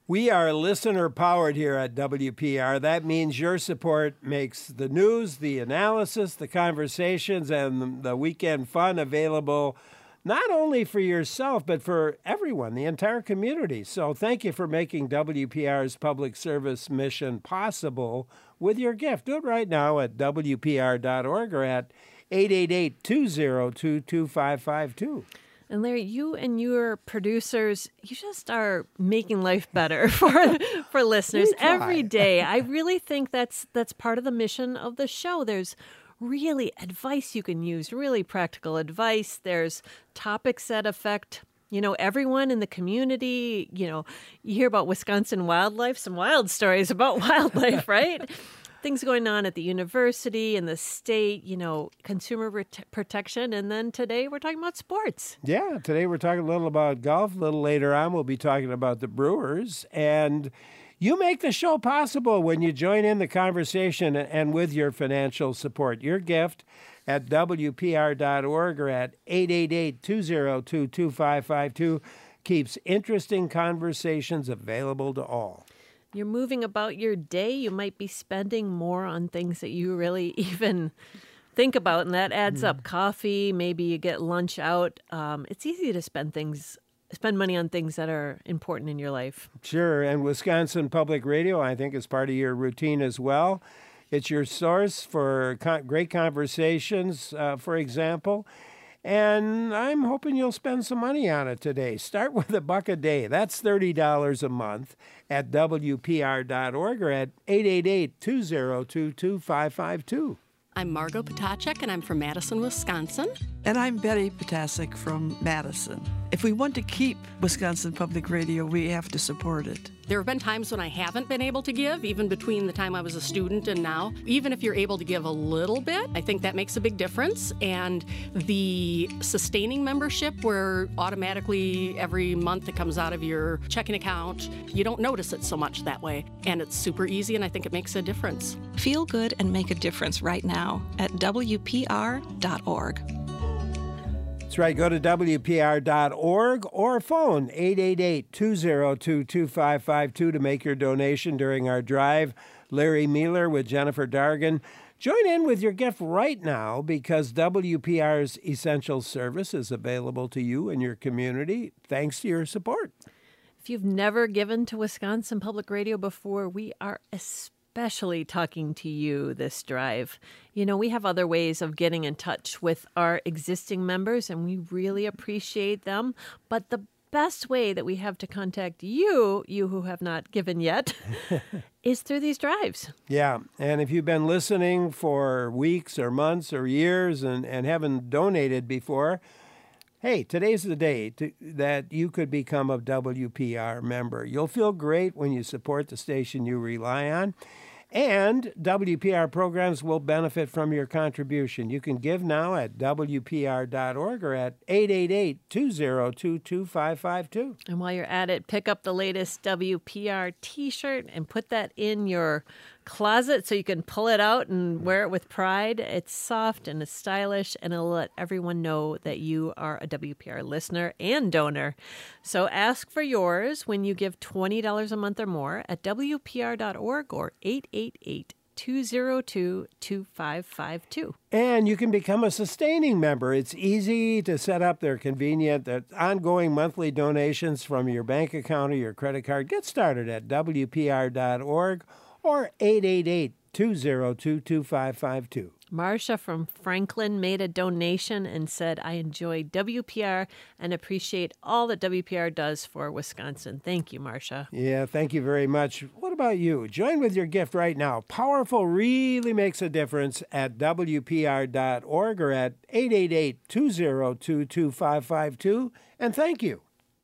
[SPEAKER 2] We are listener-powered here at W P R. That means your support makes the news, the analysis, the conversations, and the weekend fun available not only for yourself, but for everyone, the entire community. So thank you for making W P R's public service mission possible with your gift. Do it right now at W P R dot org or at eight eight eight, two zero two, two five five two.
[SPEAKER 3] And Larry, you and your producers, you just are making life better for for listeners every day. I really think that's that's part of the mission of the show. There's really advice you can use, really practical advice. There's topics that affect, you know, everyone in the community. You know, you hear about Wisconsin wildlife, some wild stories about wildlife, right? Things going on at the university and the state, you know, consumer ret- protection. And then today we're talking about sports.
[SPEAKER 2] Yeah, today we're talking a little about golf. A little later on, we'll be talking about the Brewers. And you make the show possible when you join in the conversation and with your financial support. Your gift at W P R dot org or at eight eight eight, two zero two, two five five two keeps interesting conversations available to all.
[SPEAKER 3] You're moving about your day, you might be spending more on things that you really even think about, and that adds mm. up. Coffee, maybe you get lunch out. Um, it's easy to spend things, spend money on things that are important in your life.
[SPEAKER 2] Sure, and Wisconsin Public Radio, I think, is part of your routine as well. It's your source for con- great conversations, uh, for example. And I'm hoping you'll spend some money on it today. Start with a buck a day. That's thirty dollars a month at W P R dot org or at eight eight eight, two zero two, two five five two.
[SPEAKER 8] I'm Margot Potacek, and I'm from Madison, Wisconsin.
[SPEAKER 9] And I'm Betty Potacek from Madison. If we want to keep Wisconsin Public Radio, we have to support it.
[SPEAKER 8] There have been times when I haven't been able to give, even between the time I was a student and now. Even if you're able to give a little bit, I think that makes a big difference. And the sustaining membership, where automatically every month it comes out of your checking account, you don't notice it so much that way. And it's super easy, and I think it makes a difference.
[SPEAKER 10] Feel good and make a difference right now at W P R dot org.
[SPEAKER 2] That's right. Go to W P R dot org or phone eight eight eight, two zero two, two five five two to make your donation during our drive. Larry Mueller with Jennifer Dargan. Join in with your gift right now because W P R's essential service is available to you and your community thanks to your support.
[SPEAKER 3] If you've never given to Wisconsin Public Radio before, we are especially especially talking to you this drive. You know, we have other ways of getting in touch with our existing members, and we really appreciate them. But the best way that we have to contact you, you who have not given yet, is through these drives.
[SPEAKER 2] Yeah, and if you've been listening for weeks or months or years and, and haven't donated before, hey, today's the day to, that you could become a W P R member. You'll feel great when you support the station you rely on, and W P R programs will benefit from your contribution. You can give now at W P R dot org or at eight eight eight, two zero two, two five five two.
[SPEAKER 3] And while you're at it, pick up the latest W P R t-shirt and put that in your closet so you can pull it out and wear it with pride. It's soft and it's stylish, and it'll let everyone know that you are a W P R listener and donor. So ask for yours when you give twenty dollars a month or more at W P R dot org or eight eight eight, two zero two, two five five two.
[SPEAKER 2] And you can become a sustaining member. It's easy to set up. They're convenient. They're ongoing monthly donations from your bank account or your credit card. Get started at W P R dot org or eight eight eight, two zero two, two five five two.
[SPEAKER 3] Marcia from Franklin made a donation and said, I enjoy W P R and appreciate all that W P R does for Wisconsin. Thank you, Marcia.
[SPEAKER 2] Yeah, thank you very much. What about you? Join with your gift right now. Powerful really makes a difference at W P R dot org or at eight eight eight, two zero two, two five five two. And thank you.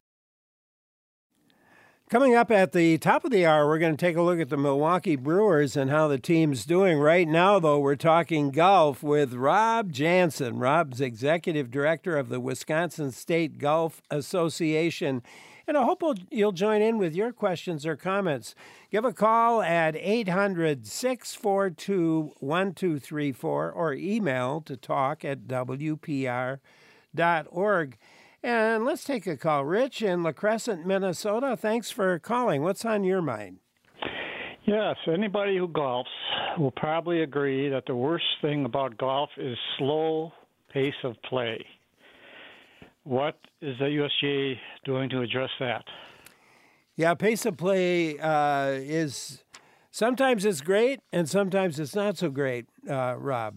[SPEAKER 2] Coming up at the top of the hour, we're going to take a look at the Milwaukee Brewers and how the team's doing. Right now, though, we're talking golf with Rob Jansen. Rob's executive director of the Wisconsin State Golf Association. And I hope you'll join in with your questions or comments. Give a call at eight hundred, six four two, one two three four or email to talk at W P R dot org. And let's take a call. Rich in La Crescent, Minnesota. Thanks for calling. What's on your mind?
[SPEAKER 11] Yes, anybody who golfs will probably agree that the worst thing about golf is slow pace of play. What is the U S G A doing to address that?
[SPEAKER 2] Yeah, pace of play uh, is sometimes it's great and sometimes it's not so great, uh, Rob.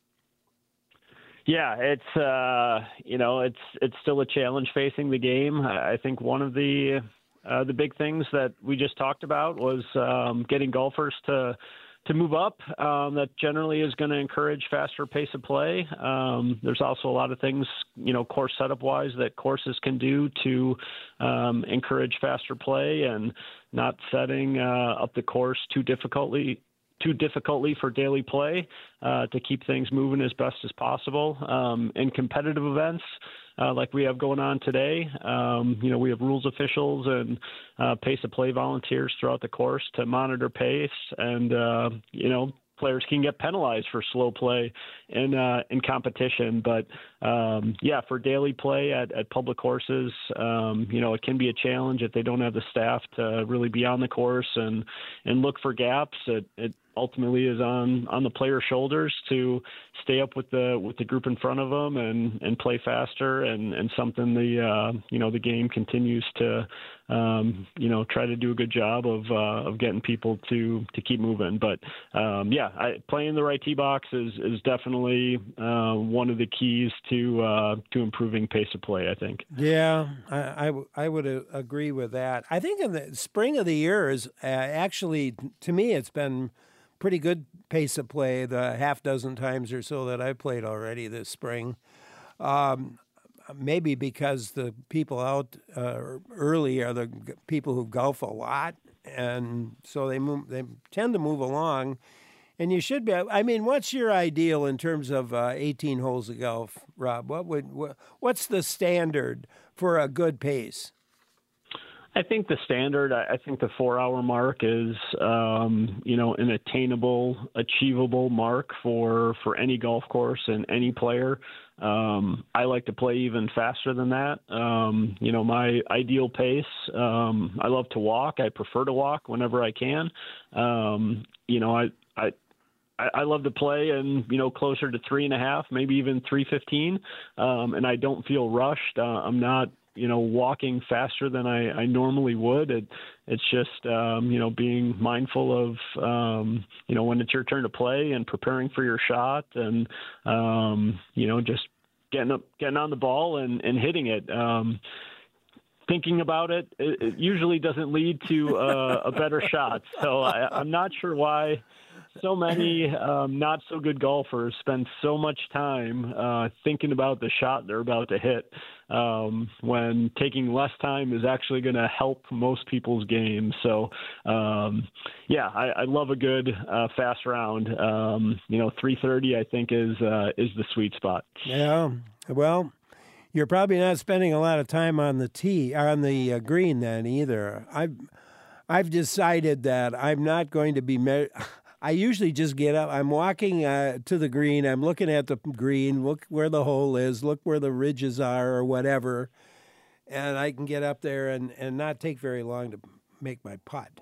[SPEAKER 5] Yeah, it's uh, you know it's it's still a challenge facing the game. I think one of the uh, the big things that we just talked about was um, getting golfers to to move up. Um, that generally is going to encourage faster pace of play. Um, there's also a lot of things, you know, course setup wise that courses can do to um, encourage faster play and not setting uh, up the course too difficultly. too difficultly for daily play uh, to keep things moving as best as possible. Um, in competitive events uh, like we have going on today, um, you know, we have rules officials and uh, pace of play volunteers throughout the course to monitor pace, and, uh, you know, players can get penalized for slow play in uh, in competition. But um, yeah, for daily play at, at public courses, um, you know, it can be a challenge if they don't have the staff to really be on the course and and look for gaps. It, it ultimately is on on the player's shoulders to stay up with the with the group in front of them and and play faster, and and something the uh, you know the game continues to um, you know try to do a good job of uh, of getting people to to keep moving. But um, yeah, I, playing the right tee box is is definitely uh, one of the keys to uh, to improving pace of play, I think.
[SPEAKER 2] Yeah, I, I, w- I would uh, agree with that. I think in the spring of the year is uh, actually, to me, it's been pretty good pace of play the half dozen times or so that I've played already this spring. Um, maybe because the people out uh, early are the g- people who golf a lot, and so they move, they tend to move along. And you should be. I mean, what's your ideal in terms of uh, eighteen holes of golf, Rob? What would what, what's the standard for a good pace?
[SPEAKER 5] I think the standard, I think the four-hour mark is, um, you know, an attainable, achievable mark for, for any golf course and any player. Um, I like to play even faster than that. Um, you know, my ideal pace, um, I love to walk. I prefer to walk whenever I can. Um, you know, I, I, I love to play and, you know, closer to three and a half, maybe even three fifteen. Um, and I don't feel rushed. Uh, I'm not, you know, walking faster than I, I normally would. It, it's just, um, you know, being mindful of, um, you know, when it's your turn to play and preparing for your shot and, um, you know, just getting up, getting on the ball and, and hitting it. Um, thinking about it, it, it usually doesn't lead to uh, a better shot. So I, I'm not sure why so many um, not so good golfers spend so much time uh, thinking about the shot they're about to hit, um, when taking less time is actually going to help most people's games. So, um, yeah, I, I love a good uh, fast round. Um, you know, three thirty I think is uh, is the sweet spot.
[SPEAKER 2] Yeah, well, you're probably not spending a lot of time on the tee on the uh, green then either. I've I've decided that I'm not going to be. Me- I usually just get up. I'm walking uh, to the green. I'm looking at the green, look where the hole is, look where the ridges are or whatever, and I can get up there and, and not take very long to make my putt.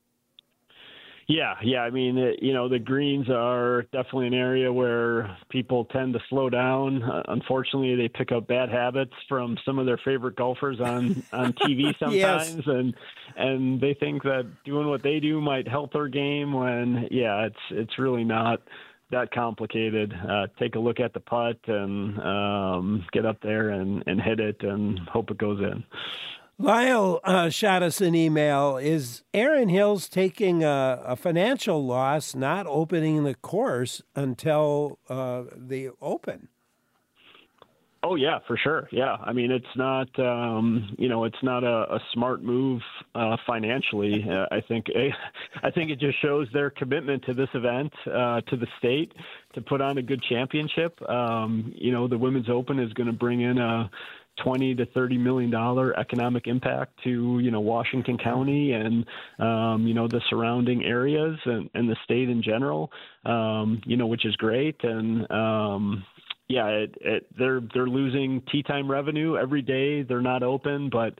[SPEAKER 5] Yeah, yeah. I mean, it, you know, the greens are definitely an area where people tend to slow down. Uh, unfortunately, they pick up bad habits from some of their favorite golfers on, on T V sometimes, yes. and and they think that doing what they do might help their game. When yeah, it's it's really not that complicated. Uh, take a look at the putt and um, get up there and, and hit it and hope it goes in.
[SPEAKER 2] Lyle uh, shot us an email. Is Erin Hills taking a, a financial loss not opening the course until uh, the Open?
[SPEAKER 5] Oh, yeah, for sure. Yeah. I mean, it's not, um, you know, it's not a, a smart move uh, financially. Uh, I think I think it just shows their commitment to this event, uh, to the state, to put on a good championship. Um, you know, the Women's Open is going to bring in a twenty to thirty million dollar economic impact to, you know, Washington County and, um, you know, the surrounding areas and, and the state in general, um, you know, which is great. And, um, yeah, it, it, they're they're losing tee time revenue every day. They're not open, but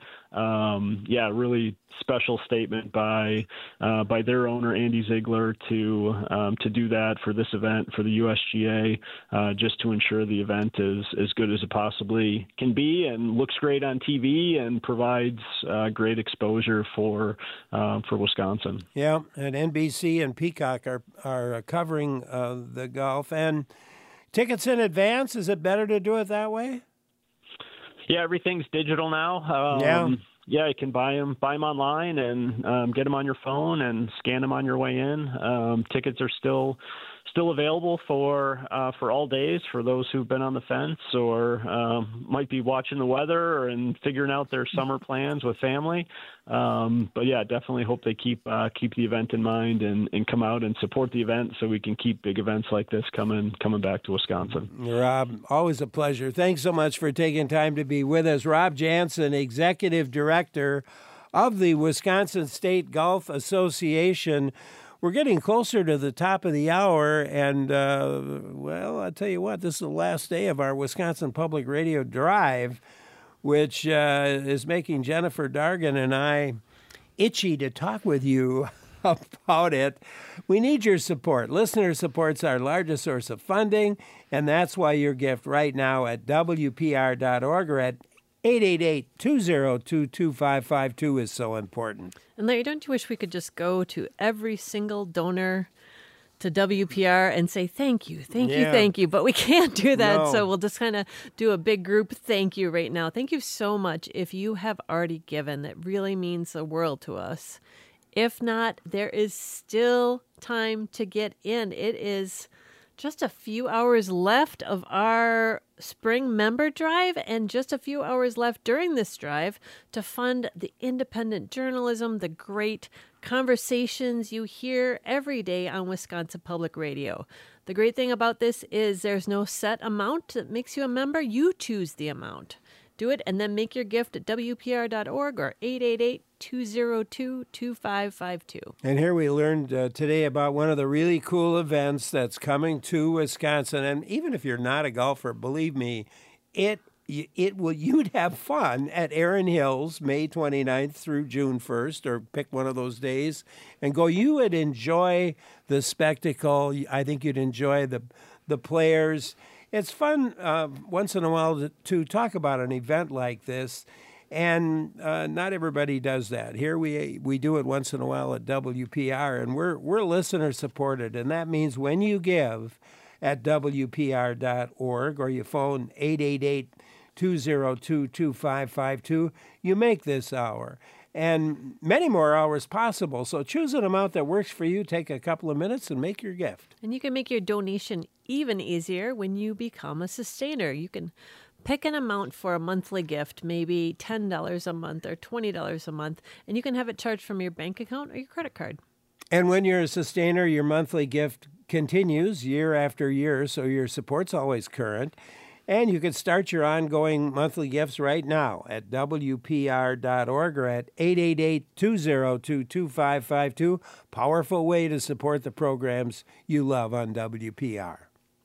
[SPEAKER 5] um, yeah, really special statement by uh, by their owner Andy Ziegler to um, to do that for this event for the U S G A, uh, just to ensure the event is as good as it possibly can be and looks great on T V and provides uh, great exposure for uh, for Wisconsin.
[SPEAKER 2] Yeah, and N B C and Peacock are are covering uh, the golf. And tickets in advance, is it better to do it that way?
[SPEAKER 5] Yeah, everything's digital now. Um,
[SPEAKER 2] yeah.
[SPEAKER 5] Yeah, you can buy them, buy them online and um, get them on your phone and scan them on your way in. Um, tickets are still still available for uh, for all days for those who've been on the fence or um, might be watching the weather and figuring out their summer plans with family. Um, but yeah, definitely hope they keep uh, keep the event in mind and, and come out and support the event so we can keep big events like this coming coming back to Wisconsin.
[SPEAKER 2] Rob, always a pleasure. Thanks so much for taking time to be with us. Rob Jansen, Executive Director of the Wisconsin State Golf Association. We're getting closer to the top of the hour, and, uh, well, I'll tell you what, this is the last day of our Wisconsin Public Radio Drive, which uh, is making Jennifer Dargan and I itchy to talk with you about it. We need your support. Listener support's our largest source of funding, and that's why your gift right now at W P R dot org or at eight eight eight, two zero two, two five five two is so important.
[SPEAKER 3] And Larry, don't you wish we could just go to every single donor to W P R and say thank you, thank
[SPEAKER 2] Yeah.
[SPEAKER 3] you, thank you? But we can't do that,
[SPEAKER 2] No.
[SPEAKER 3] so we'll just kind of do a big group thank you right now. Thank you so much. If you have already given, that really means the world to us. If not, there is still time to get in. It is just a few hours left of our spring member drive and just a few hours left during this drive to fund the independent journalism, the great conversations you hear every day on Wisconsin Public Radio. The great thing about this is there's no set amount that makes you a member. You choose the amount. Do it and then make your gift at W P R dot org or eight eight eight, two zero two, two five five two.
[SPEAKER 2] And here we learned uh, today about one of the really cool events that's coming to Wisconsin. And even if you're not a golfer, believe me, it it will you'd have fun at Erin Hills, May twenty-ninth through June first, or pick one of those days and go. You would enjoy the spectacle. I think you'd enjoy the the players. It's fun uh, once in a while to, to talk about an event like this. And uh, not everybody does that. Here we we do it once in a while at W P R, and we're we're listener supported, and that means when you give at W P R dot org or you phone eight eight eight, two zero two, two five five two, you make this hour. And many more hours possible. So choose an amount that works for you. Take a couple of minutes and make your gift.
[SPEAKER 3] And you can make your donation even easier when you become a sustainer. You can pick an amount for a monthly gift, maybe ten dollars a month or twenty dollars a month, and you can have it charged from your bank account or your credit card.
[SPEAKER 2] And when you're a sustainer, your monthly gift continues year after year, so your support's always current. And you can start your ongoing monthly gifts right now at W P R dot org or at eight eight eight, two zero two, two five five two. Powerful way to support the programs you love on W P R.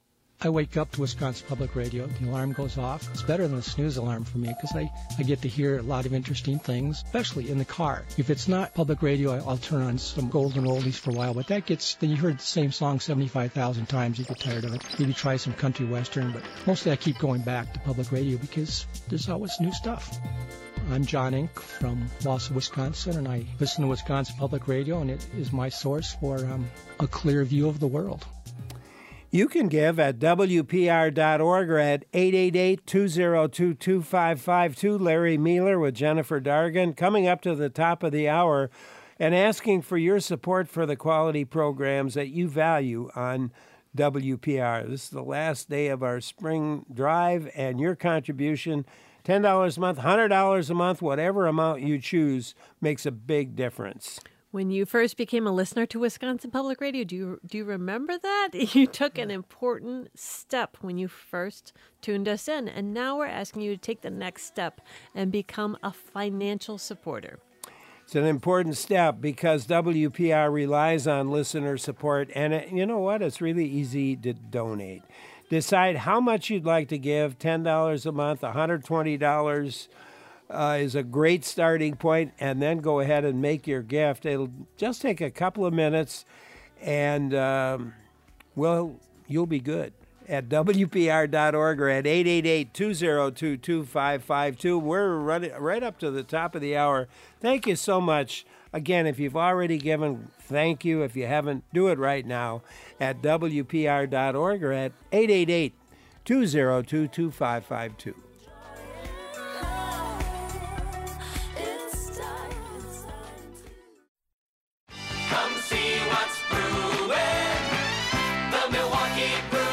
[SPEAKER 12] I wake up to Wisconsin Public Radio. The alarm goes off. It's better than a snooze alarm for me because I, I get to hear a lot of interesting things, especially in the car. If it's not public radio, I- I'll turn on some golden oldies for a while, but that gets, then you heard the same song seventy-five thousand times, you get tired of it. Maybe try some country western, but mostly I keep going back to public radio because there's always new stuff. I'm John Ink from Wausau, Wisconsin, and I listen to Wisconsin Public Radio, and it is my source for um, a clear view of the world.
[SPEAKER 2] You can give at W P R dot org or at eight eight eight, two zero two, two five five two. Larry Mealer with Jennifer Dargan coming up to the top of the hour and asking for your support for the quality programs that you value on W P R. This is the last day of our spring drive, and your contribution, ten dollars a month, one hundred dollars a month, whatever amount you choose, makes a big difference.
[SPEAKER 3] When you first became a listener to Wisconsin Public Radio, do you do you remember that? You took an important step when you first tuned us in, and now we're asking you to take the next step and become a financial supporter.
[SPEAKER 2] It's an important step because W P R relies on listener support, and it, you know what? It's really easy to donate. Decide how much you'd like to give, ten dollars a month, one hundred twenty dollars uh, is a great starting point, and then go ahead and make your gift. It'll just take a couple of minutes, and, um, well, you'll be good. At W P R dot org or at eight eight eight, two oh two, two five five two. We're running right up to the top of the hour. Thank you so much. Again, if you've already given, thank you. If you haven't, do it right now at W P R dot org or at eight eight eight, two oh two, two five five two.
[SPEAKER 13] Come see what's brewing, the Milwaukee Brewers.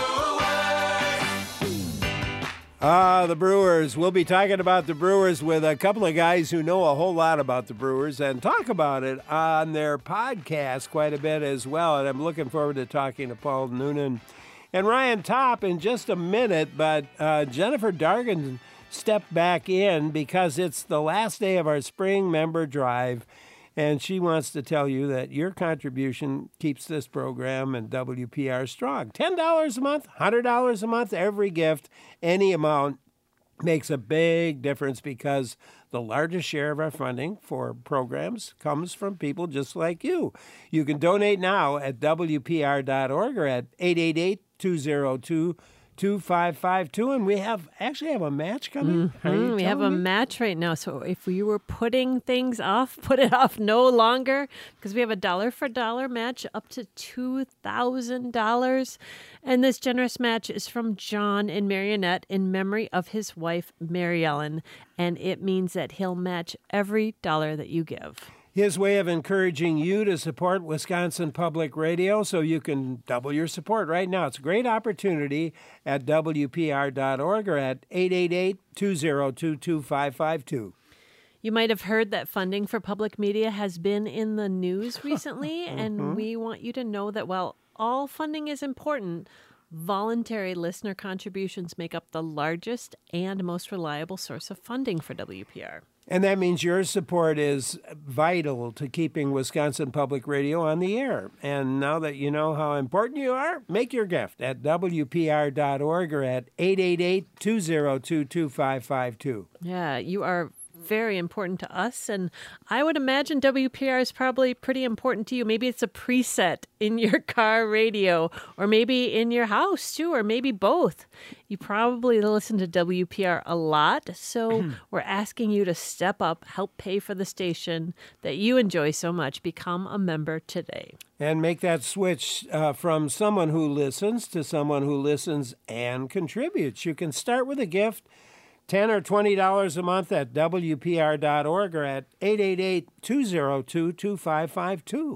[SPEAKER 2] Ah, the Brewers. We'll be talking about the Brewers with a couple of guys who know a whole lot about the Brewers and talk about it on their podcast quite a bit as well. And I'm looking forward to talking to Paul Noonan and Ryan Topp in just a minute. But uh, Jennifer Dargan stepped back in because it's the last day of our spring member drive. And she wants to tell you that your contribution keeps this program and W P R strong. ten dollars a month, one hundred dollars a month, every gift, any amount makes a big difference because the largest share of our funding for programs comes from people just like you. You can donate now at W P R dot org or at eight eight eight, two oh two, two five five two, and we have actually have a match coming.
[SPEAKER 3] Mm-hmm. We have a me? match right now. So if you were putting things off, put it off no longer, because we have a dollar for dollar match up to two thousand dollars. And this generous match is from John in Marionette in memory of his wife, Mary Ellen. And it means that he'll match every dollar that you give.
[SPEAKER 2] His way of encouraging you to support Wisconsin Public Radio so you can double your support right now. It's a great opportunity at W P R dot org or at eight eight eight, two oh two, two five five two.
[SPEAKER 3] You might have heard that funding for public media has been in the news recently, mm-hmm. and we want you to know that while all funding is important, voluntary listener contributions make up the largest and most reliable source of funding for W P R.
[SPEAKER 2] And that means your support is vital to keeping Wisconsin Public Radio on the air. And now that you know how important you are, make your gift at W P R dot org or at eight eight eight, two oh two, two five five two.
[SPEAKER 3] Yeah, you are very important to us, and I would imagine W P R is probably pretty important to you. Maybe it's a preset in your car radio, or maybe in your house too, or maybe both. You probably listen to W P R a lot, so we're asking you to step up, help pay for the station that you enjoy so much. Become a member today.
[SPEAKER 2] And make that switch uh, from someone who listens to someone who listens and contributes. You can start with a gift, ten dollars or twenty dollars a month at W P R dot org or at eight eight eight, two oh two, two five five two.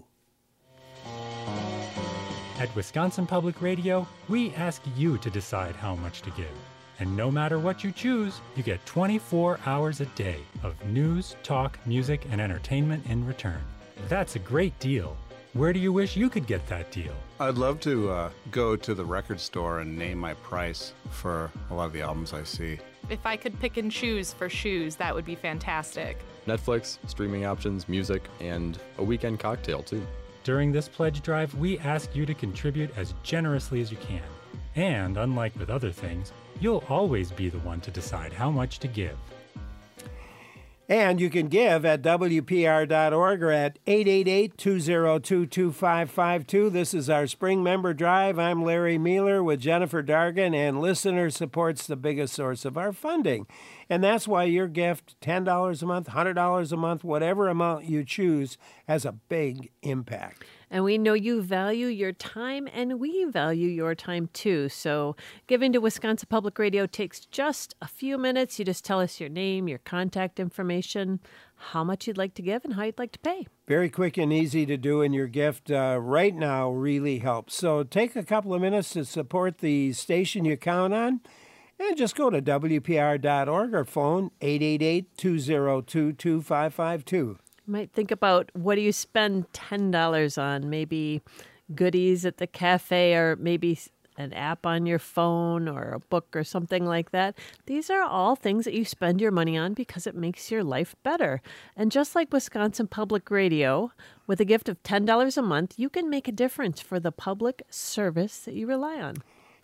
[SPEAKER 14] At Wisconsin Public Radio, we ask you to decide how much to give. And no matter what you choose, you get twenty-four hours a day of news, talk, music, and entertainment in return. That's a great deal. Where do you wish you could get that deal?
[SPEAKER 15] I'd love to uh, go to the record store and name my price for a lot of the albums I see.
[SPEAKER 16] If I could pick and choose for shoes, that would be fantastic.
[SPEAKER 17] Netflix, streaming options, music, and a weekend cocktail, too.
[SPEAKER 14] During this pledge drive, we ask you to contribute as generously as you can. And unlike with other things, you'll always be the one to decide how much to give.
[SPEAKER 2] And you can give at W P R dot org or at eight eight eight, two oh two, two five five two. This is our Spring Member Drive. I'm Larry Mueller with Jennifer Dargan, and listener support's the biggest source of our funding. And that's why your gift, ten dollars a month, one hundred dollars a month, whatever amount you choose, has a big impact.
[SPEAKER 3] And we know you value your time, and we value your time too. So giving to Wisconsin Public Radio takes just a few minutes. You just tell us your name, your contact information, how much you'd like to give, and how you'd like to pay.
[SPEAKER 2] Very quick and easy to do, and your gift uh, right now really helps. So take a couple of minutes to support the station you count on, and just go to W P R dot org or phone eight eight eight, two oh two, two five five two.
[SPEAKER 3] You might think about, what do you spend ten dollars on? Maybe goodies at the cafe, or maybe an app on your phone, or a book or something like that. These are all things that you spend your money on because it makes your life better. And just like Wisconsin Public Radio, with a gift of ten dollars a month, you can make a difference for the public service that you rely on.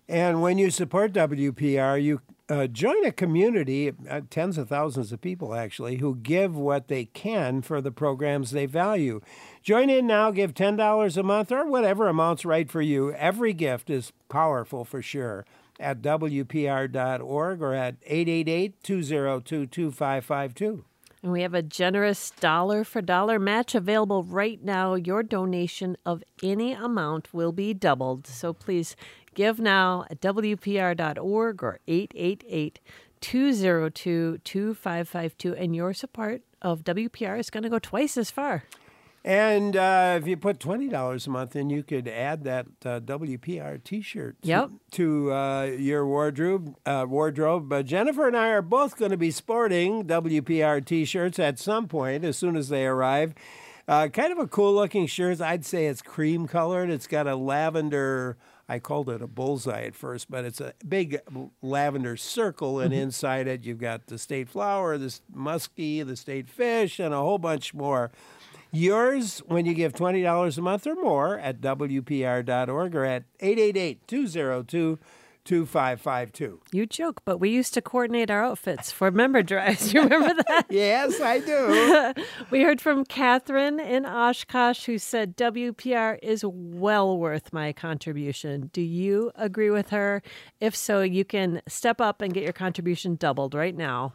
[SPEAKER 2] And when you support W P R, you uh, join a community, uh, tens of thousands of people actually, who give what they can for the programs they value. Join in now, give ten dollars a month or whatever amount's right for you. Every gift is powerful for sure at W P R dot org or at eight eight eight, two oh two, two five five two.
[SPEAKER 3] And we have a generous dollar for dollar match available right now. Your donation of any amount will be doubled. So please give now at W P R dot org or eight eight eight, two oh two, two five five two. And your support of W P R is going to go twice as far.
[SPEAKER 2] And uh, if you put twenty dollars a month in, you could add that uh, W P R T-shirt to,
[SPEAKER 3] yep.
[SPEAKER 2] to uh, your wardrobe. Uh, wardrobe. But Jennifer and I are both going to be sporting W P R T-shirts at some point as soon as they arrive. Uh, kind of a cool-looking shirt. I'd say it's cream-colored. It's got a lavender... I called it a bullseye at first, but it's a big lavender circle, and mm-hmm. inside it you've got the state flower, the muskie, the state fish, and a whole bunch more. Yours, when you give twenty dollars a month or more at W P R dot org or at eight eight eight, two oh two, two five five two.
[SPEAKER 3] You joke, but we used to coordinate our outfits for member drives. You remember that?
[SPEAKER 2] Yes, I do.
[SPEAKER 3] We heard from Catherine in Oshkosh who said W P R is well worth my contribution. Do you agree with her? If so, you can step up and get your contribution doubled right now.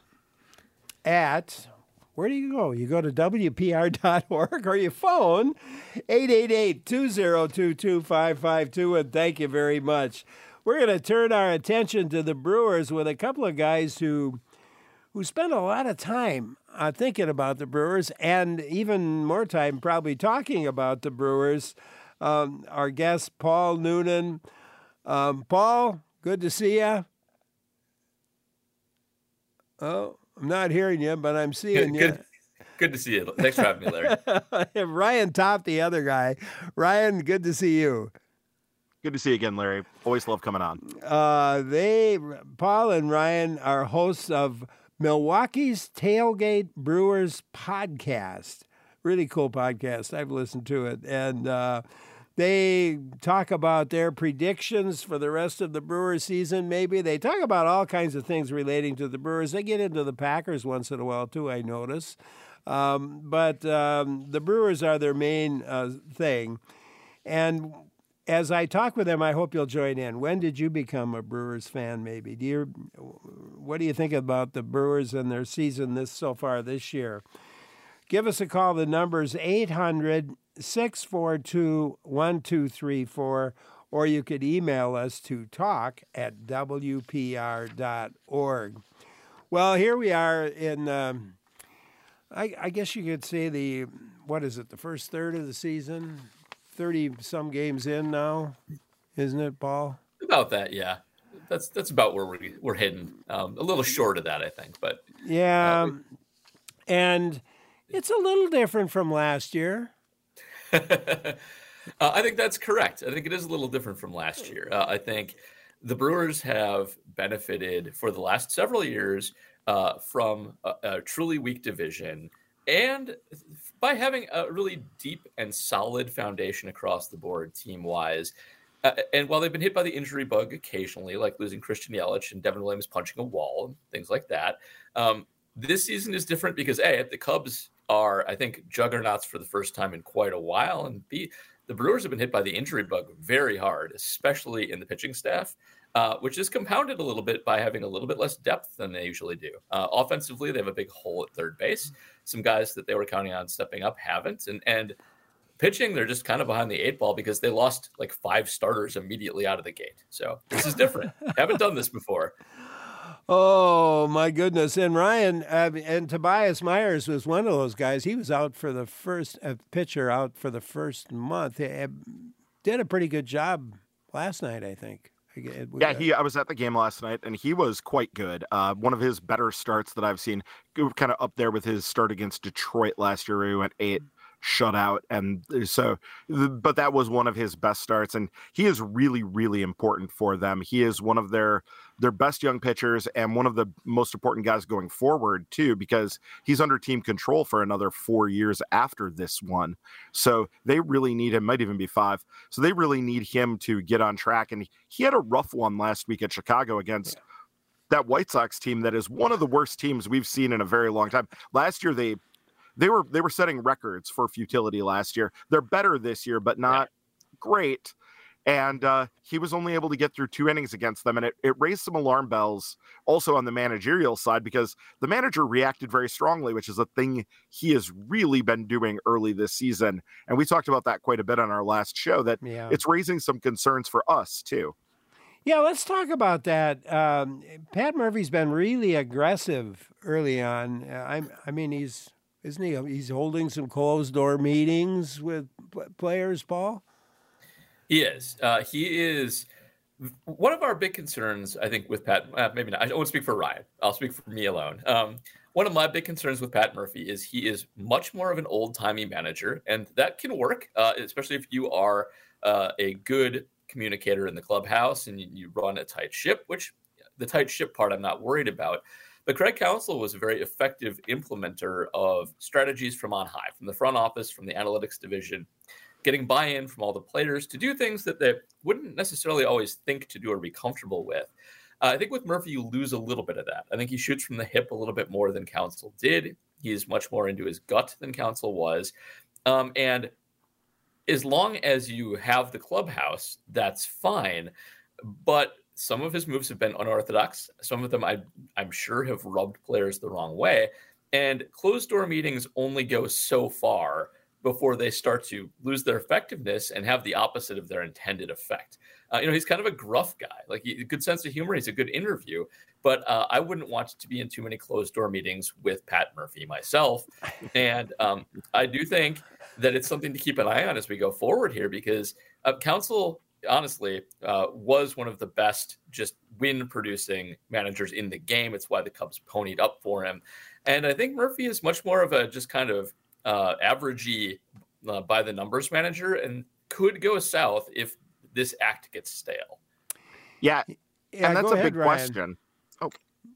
[SPEAKER 2] At... Where do you go? You go to W P R dot org or you phone eight eight eight, two oh two, two five five two, and thank you very much. We're going to turn our attention to the Brewers with a couple of guys who who spend a lot of time uh, thinking about the Brewers and even more time probably talking about the Brewers. Um, our guest, Paul Noonan. Um, Paul, good to see you. Oh. I'm not hearing you, but I'm seeing
[SPEAKER 18] good,
[SPEAKER 2] you.
[SPEAKER 18] Good, good to see you. Thanks for having me, Larry.
[SPEAKER 2] Ryan Top, the other guy. Ryan, good to see you.
[SPEAKER 19] Good to see you again, Larry. Always love coming on.
[SPEAKER 2] Uh, they, Paul and Ryan, are hosts of Milwaukee's Tailgate Brewers podcast. Really cool podcast. I've listened to it. And uh, they talk about their predictions for the rest of the Brewers season, maybe. They talk about all kinds of things relating to the Brewers. They get into the Packers once in a while, too, I notice. Um, but um, the Brewers are their main uh, thing. And as I talk with them, I hope you'll join in. When did you become a Brewers fan, maybe? Do you, what do you think about the Brewers and their season this so far this year? Give us a call. The number's eight hundred, six four two, one two three four, or you could email us to talk at W P R dot org. Well, here we are in, um, I, I guess you could say the, what is it, the first third of the season? thirty-some games in now, isn't it, Paul?
[SPEAKER 18] About that, yeah. That's that's about where we're, we're heading. Um, a little short of that, I think. But
[SPEAKER 2] yeah,
[SPEAKER 18] uh, we...
[SPEAKER 2] and it's a little different from last year.
[SPEAKER 18] uh, I think that's correct. I think it is a little different from last year. Uh, I think the Brewers have benefited for the last several years uh, from a, a truly weak division and by having a really deep and solid foundation across the board team-wise. Uh, and while they've been hit by the injury bug occasionally, like losing Christian Yelich and Devin Williams punching a wall and things like that, um, this season is different because, A, the Cubs are, I think, juggernauts for the first time in quite a while, and B, the Brewers have been hit by the injury bug very hard, especially in the pitching staff, uh, which is compounded a little bit by having a little bit less depth than they usually do. Uh, offensively, they have a big hole at third base. Some guys that they were counting on stepping up haven't, and and pitching, they're just kind of behind the eight ball because they lost like five starters immediately out of the gate. So this is different. Haven't done this before.
[SPEAKER 2] Oh, my goodness. And Ryan, uh, and Tobias Myers was one of those guys. He was out for the first, uh, pitcher out for the first month. He uh, did a pretty good job last night, I think.
[SPEAKER 19] Yeah, he. I was at the game last night, and he was quite good. Uh, one of his better starts that I've seen, kind of up there with his start against Detroit last year, where he went eight shutout. And so, but that was one of his best starts. And he is really, really important for them. He is one of their, their best young pitchers and one of the most important guys going forward too, because he's under team control for another four years after this one. So they really need him, might even be five. So they really need him to get on track. And he had a rough one last week at Chicago against yeah. that White Sox team that is one of the worst teams we've seen in a very long time. Last year, they they were they were setting records for futility last year. They're better this year, but not yeah. great. And uh, he was only able to get through two innings against them. And it, it raised some alarm bells also on the managerial side, because the manager reacted very strongly, which is a thing he has really been doing early this season. And we talked about that quite a bit on our last show, that yeah. it's raising some concerns for us too.
[SPEAKER 2] Yeah, let's talk about that. Um, Pat Murphy's been really aggressive early on. Uh, I, I mean, he's isn't he? He's holding some closed door meetings with players, Paul.
[SPEAKER 18] He is. Uh, he is. One of our big concerns, I think, with Pat. Uh, maybe not. I won't speak for Ryan. I'll speak for me alone. Um, one of my big concerns with Pat Murphy is he is much more of an old-timey manager, and that can work, uh, especially if you are uh, a good communicator in the clubhouse and you, you run a tight ship, which the tight ship part I'm not worried about. But Craig Counsell was a very effective implementer of strategies from on high, from the front office, from the analytics division, getting buy-in from all the players to do things that they wouldn't necessarily always think to do or be comfortable with. Uh, I think with Murphy, you lose a little bit of that. I think he shoots from the hip a little bit more than Counsell did. He's much more into his gut than Counsell was. Um, and as long as you have the clubhouse, that's fine. But some of his moves have been unorthodox. Some of them, I, I'm sure, have rubbed players the wrong way. And closed-door meetings only go so far before they start to lose their effectiveness and have the opposite of their intended effect. Uh, you know, he's kind of a gruff guy, like he, good sense of humor. He's a good interview, but uh, I wouldn't want to be in too many closed door meetings with Pat Murphy myself. And um, I do think that it's something to keep an eye on as we go forward here, because uh, Counsell, honestly, uh, was one of the best just win producing managers in the game. It's why the Cubs ponied up for him. And I think Murphy is much more of a just kind of Uh, averagey uh, by the numbers manager, and could go south if this act gets stale.
[SPEAKER 19] Yeah,
[SPEAKER 2] yeah
[SPEAKER 19] and that's a
[SPEAKER 2] ahead,
[SPEAKER 19] big
[SPEAKER 2] Ryan.
[SPEAKER 19] question. Oh,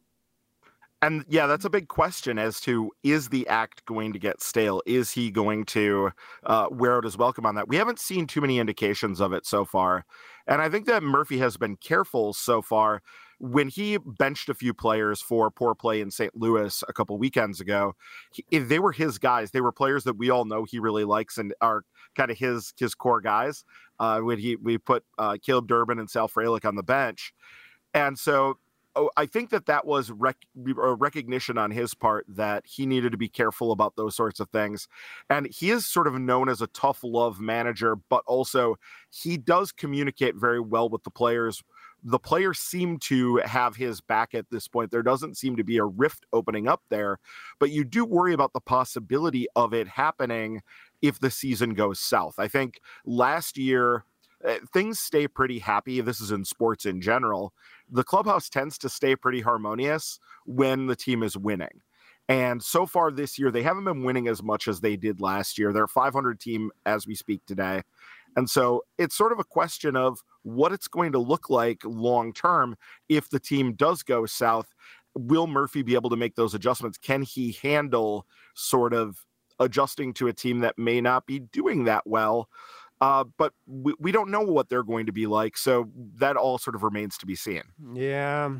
[SPEAKER 19] and yeah, that's a big question as to, is the act going to get stale? Is he going to uh, wear out his welcome on that? We haven't seen too many indications of it so far, and I think that Murphy has been careful so far. When he benched a few players for poor play in Saint Louis a couple weekends ago, he, they were his guys. They were players that we all know he really likes and are kind of his his core guys. Uh, when he we put uh, Caleb Durbin and Sal Frelick on the bench, and so oh, I think that that was rec- a recognition on his part that he needed to be careful about those sorts of things. And he is sort of known as a tough love manager, but also he does communicate very well with the players. The players seem to have his back at this point. There doesn't seem to be a rift opening up there, but you do worry about the possibility of it happening if the season goes south. I think last year, uh, things stay pretty happy. This is in sports in general. The clubhouse tends to stay pretty harmonious when the team is winning. And so far this year, they haven't been winning as much as they did last year. They're a five hundred team as we speak today. And so it's sort of a question of what it's going to look like long term if the team does go south. Will Murphy be able to make those adjustments? Can he handle sort of adjusting to a team that may not be doing that well? Uh, but we, we don't know what they're going to be like. So that all sort of remains to be seen.
[SPEAKER 2] Yeah.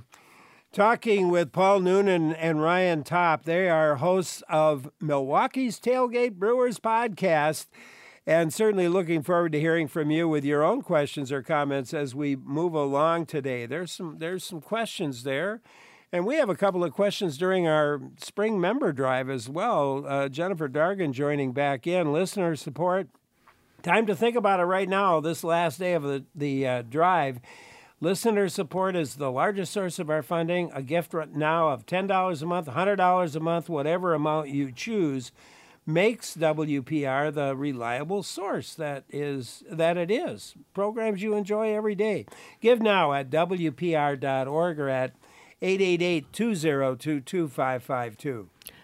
[SPEAKER 2] Talking with Paul Noonan and Ryan Topp. They are hosts of Milwaukee's Tailgate Brewers podcast. And certainly looking forward to hearing from you with your own questions or comments as we move along today. There's some there's some questions there. And we have a couple of questions during our spring member drive as well. Uh, Jennifer Dargan joining back in. Listener support. Time to think about it right now, this last day of the, the uh, drive. Listener support is the largest source of our funding. A gift right now of ten dollars a month, one hundred dollars a month, whatever amount you choose, makes W P R the reliable source that is that it is. Programs you enjoy every day. Give now at W P R dot org or at eight eight eight, two zero two, two five five two.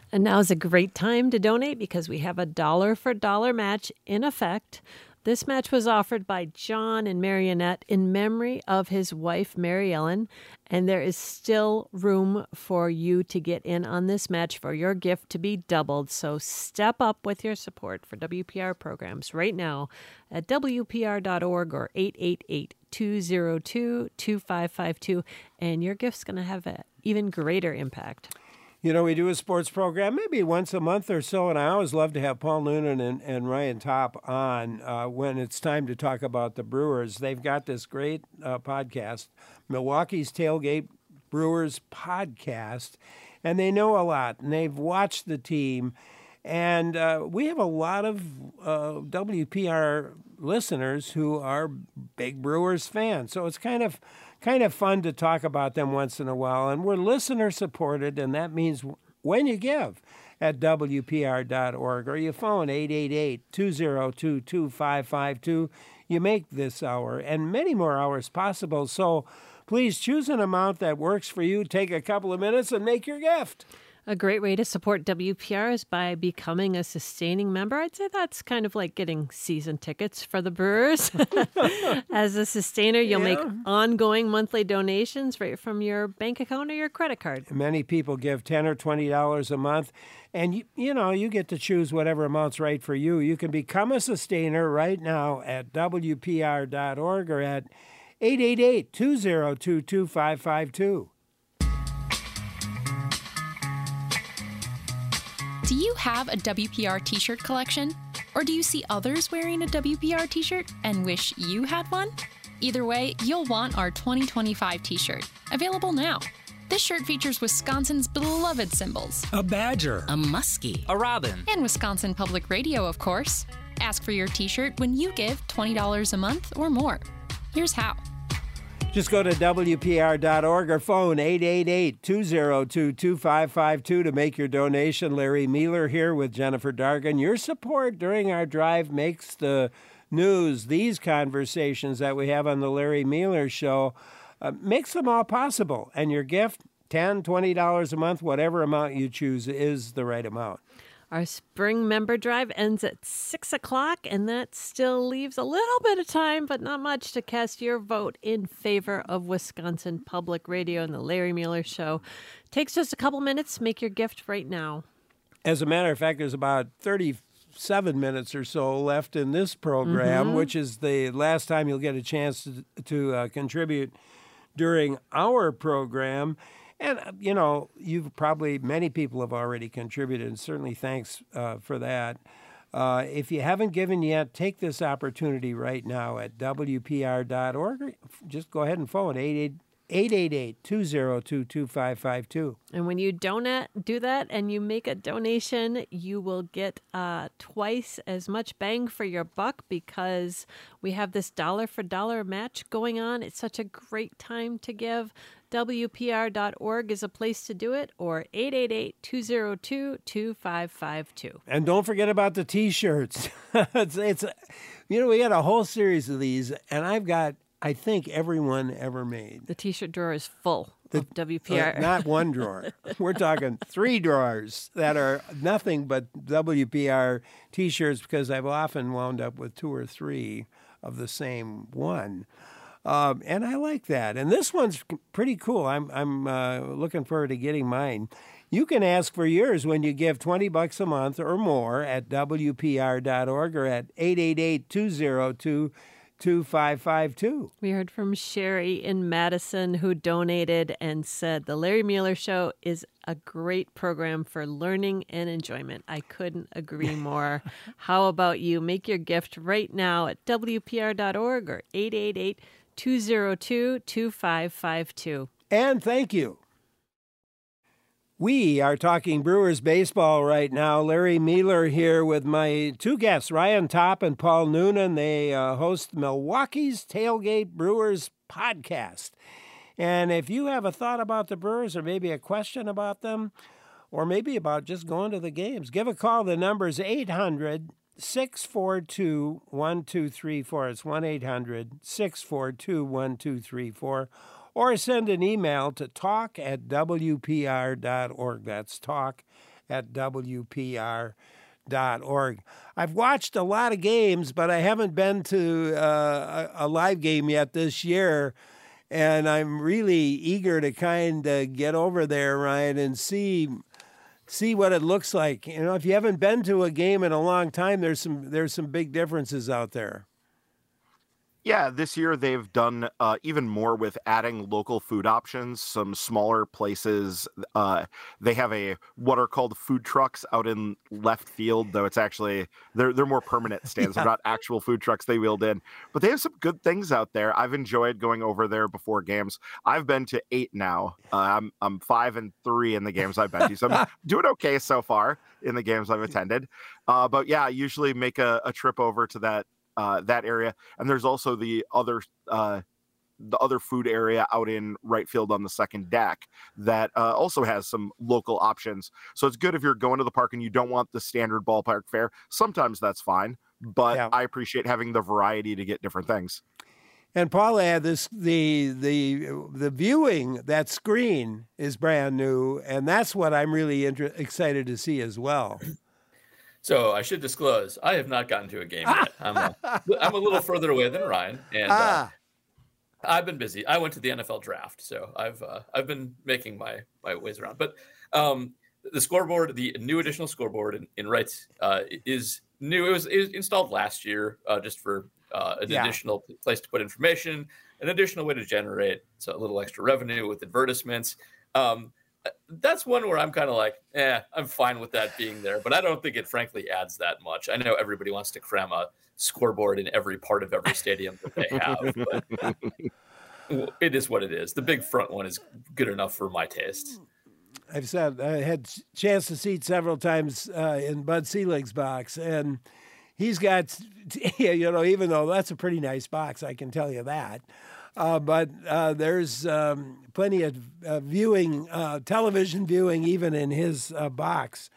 [SPEAKER 3] And now is a great time to donate because we have a dollar for dollar match in effect. This match was offered by John and Marionette in memory of his wife, Mary Ellen, and there is still room for you to get in on this match for your gift to be doubled. So step up with your support for W P R programs right now at W P R dot org or eight eight eight, two zero two, two five five two, and your gift's going to have an even greater impact.
[SPEAKER 2] You know, we do a sports program maybe once a month or so, and I always love to have Paul Noonan and, and Ryan Top on uh, when it's time to talk about the Brewers. They've got this great uh, podcast, Milwaukee's Tailgate Brewers Podcast, and they know a lot, and they've watched the team. And uh, we have a lot of uh, W P R listeners who are big Brewers fans, so it's kind of kind of fun to talk about them once in a while. And we're listener supported, and that means when you give at W P R dot org or you phone eight eight eight, two zero two, two five five two, you make this hour and many more hours possible. So please choose an amount that works for you. Take a couple of minutes and make your gift.
[SPEAKER 3] A great way to support W P R is by becoming a sustaining member. I'd say that's kind of like getting season tickets for the Brewers. As a sustainer, you'll
[SPEAKER 2] Yeah.
[SPEAKER 3] make ongoing monthly donations right from your bank account or your credit card.
[SPEAKER 2] Many people give ten dollars or twenty dollars a month, and you, you know, you get to choose whatever amount's right for you. You can become a sustainer right now at W P R dot org or at eight eight eight, two zero two, two five five two.
[SPEAKER 20] Do you have a W P R t-shirt collection? Or do you see others wearing a W P R t-shirt and wish you had one? Either way, you'll want our twenty twenty-five t-shirt, available now. This shirt features Wisconsin's beloved symbols.
[SPEAKER 14] A badger.
[SPEAKER 20] A muskie.
[SPEAKER 6] A robin.
[SPEAKER 20] And Wisconsin Public Radio, of course. Ask for your t-shirt when you give twenty dollars a month or more. Here's how.
[SPEAKER 2] Just go to W P R dot org or phone eight eight eight, two zero two, two five five two to make your donation. Larry Mealer here with Jennifer Dargan. Your support during our drive makes the news. These conversations that we have on the Larry Mealer Show uh, makes them all possible. And your gift, ten dollars, twenty dollars a month, whatever amount you choose is the right amount.
[SPEAKER 3] Our spring member drive ends at six o'clock, and that still leaves a little bit of time, but not much, to cast your vote in favor of Wisconsin Public Radio and the Larry Mueller Show. Takes just a couple minutes. Make your gift right now.
[SPEAKER 2] As a matter of fact, there's about thirty-seven minutes or so left in this program,
[SPEAKER 3] Mhm.
[SPEAKER 2] which is the last time you'll get a chance to, to uh, contribute during our program. And, uh, you know, you've probably, many people have already contributed, and certainly thanks uh, for that. Uh, if you haven't given yet, take this opportunity right now at W P R dot org. Just go ahead and phone eight eight eight, two zero two, two five five two.
[SPEAKER 3] And when you donate, do that and you make a donation, you will get uh, twice as much bang for your buck because we have this dollar for dollar match going on. It's such a great time to give. W P R dot org is a place to do it, or eight eight eight, two zero two, two five five two.
[SPEAKER 2] And don't forget about the T-shirts. it's, it's, you know, we had a whole series of these, and I've got, I think, everyone ever made.
[SPEAKER 3] The T-shirt drawer is full
[SPEAKER 2] The,
[SPEAKER 3] of W P R.
[SPEAKER 2] uh, not one drawer. We're talking three drawers that are nothing but W P R T-shirts, because I've often wound up with two or three of the same one. Um, and I like that. And this one's pretty cool. I'm I'm uh, looking forward to getting mine. You can ask for yours when you give twenty bucks a month or more at W P R dot org or at eight eight eight, two zero two, two five five two.
[SPEAKER 3] We heard from Sherry in Madison, who donated and said, the Larry Mueller Show is a great program for learning and enjoyment. I couldn't agree more. How about you? Make your gift right now at W P R dot org or eight eight eight, two zero two, two five five two.
[SPEAKER 2] And thank you. We are talking Brewers baseball right now. Larry Mealer here with my two guests, Ryan Top and Paul Noonan. They uh, host Milwaukee's Tailgate Brewers podcast. And if you have a thought about the Brewers or maybe a question about them or maybe about just going to the games, give a call. The number is eight hundred, six four two, one two three four. It's one eight hundred, six four two, one two three four. Or send an email to talk at W P R dot org. That's talk at W P R dot org. I've watched a lot of games, but I haven't been to uh, a, a live game yet this year. And I'm really eager to kind of get over there, Ryan, and see see what it looks like. You know, if you haven't been to a game in a long time, there's some there's some big differences out there.
[SPEAKER 19] Yeah, this year they've done uh, even more with adding local food options, some smaller places. Uh, they have a what are called food trucks out in left field, though it's actually, they're, they're more permanent stands. Yeah. They're not actual food trucks they wheeled in. But they have some good things out there. I've enjoyed going over there before games. I've been to eight now. Uh, I'm, I'm five and three in the games I've been to. So I'm doing okay so far in the games I've attended. Uh, but yeah, I usually make a, a trip over to that Uh, that area, and there's also the other uh, the other food area out in right field on the second deck that uh, also has some local options. So it's good if you're going to the park and you don't want the standard ballpark fare. Sometimes that's fine, but yeah. I appreciate having the variety to get different things.
[SPEAKER 2] And Paula, had this the the the viewing, that screen is brand new, and that's what I'm really inter- excited to see as well.
[SPEAKER 18] So I should disclose, I have not gotten to a game yet. I'm a, I'm a little further away than Ryan, and uh, I've been busy. I went to the N F L draft, so I've uh, I've been making my my ways around. But um, the scoreboard, the new additional scoreboard in, in Wrights uh, is new. It was, it was installed last year, uh, just for uh, an yeah. additional place to put information, an additional way to generate so a little extra revenue with advertisements. Um, That's one where I'm kind of like, eh, I'm fine with that being there, but I don't think it frankly adds that much. I know everybody wants to cram a scoreboard in every part of every stadium that they have, but it is what it is. The big front one is good enough for my taste.
[SPEAKER 2] I've said I had a chance to see it several times uh, in Bud Selig's box, and he's got, you know, even though that's a pretty nice box, I can tell you that. Uh, but uh, there's um, plenty of uh, viewing, uh, television viewing, even in his uh, box.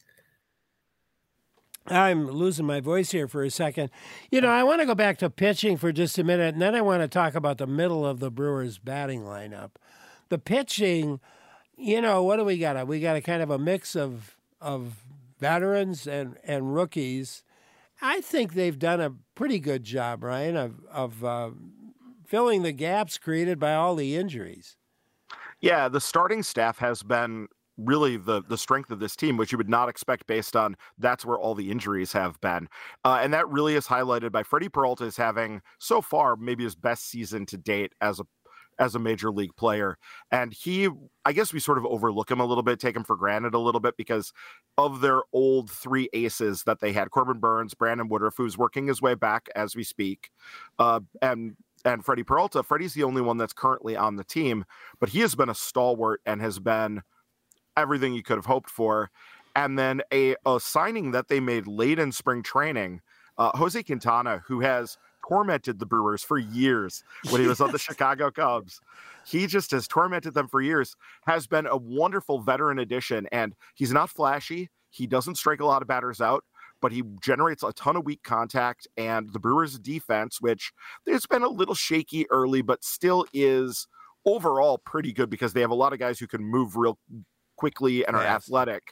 [SPEAKER 2] I'm losing my voice here for a second. You know, I want to go back to pitching for just a minute, and then I want to talk about the middle of the Brewers' batting lineup. The pitching, you know, what do we got? We got a kind of a mix of of veterans and, and rookies. I think they've done a pretty good job, Ryan, of of uh, filling the gaps created by all the injuries.
[SPEAKER 19] Yeah, the starting staff has been really the the strength of this team, which you would not expect based on that's where all the injuries have been. Uh, and that really is highlighted by Freddie Peralta is having so far maybe his best season to date as a as a major league player. And he, I guess we sort of overlook him a little bit, take him for granted a little bit because of their old three aces that they had, Corbin Burns, Brandon Woodruff, who's working his way back as we speak, uh, and and Freddie Peralta. Freddie's the only one that's currently on the team, but he has been a stalwart and has been everything you could have hoped for. And then a, a signing that they made late in spring training, uh, Jose Quintana, who has tormented the Brewers for years when he was on the Chicago Cubs. He just has tormented them for years, has been a wonderful veteran addition. And he's not flashy. He doesn't strike a lot of batters out, but he generates a ton of weak contact. And the Brewers' defense, which it's been a little shaky early, but still is overall pretty good because they have a lot of guys who can move real quickly and are yes. athletic,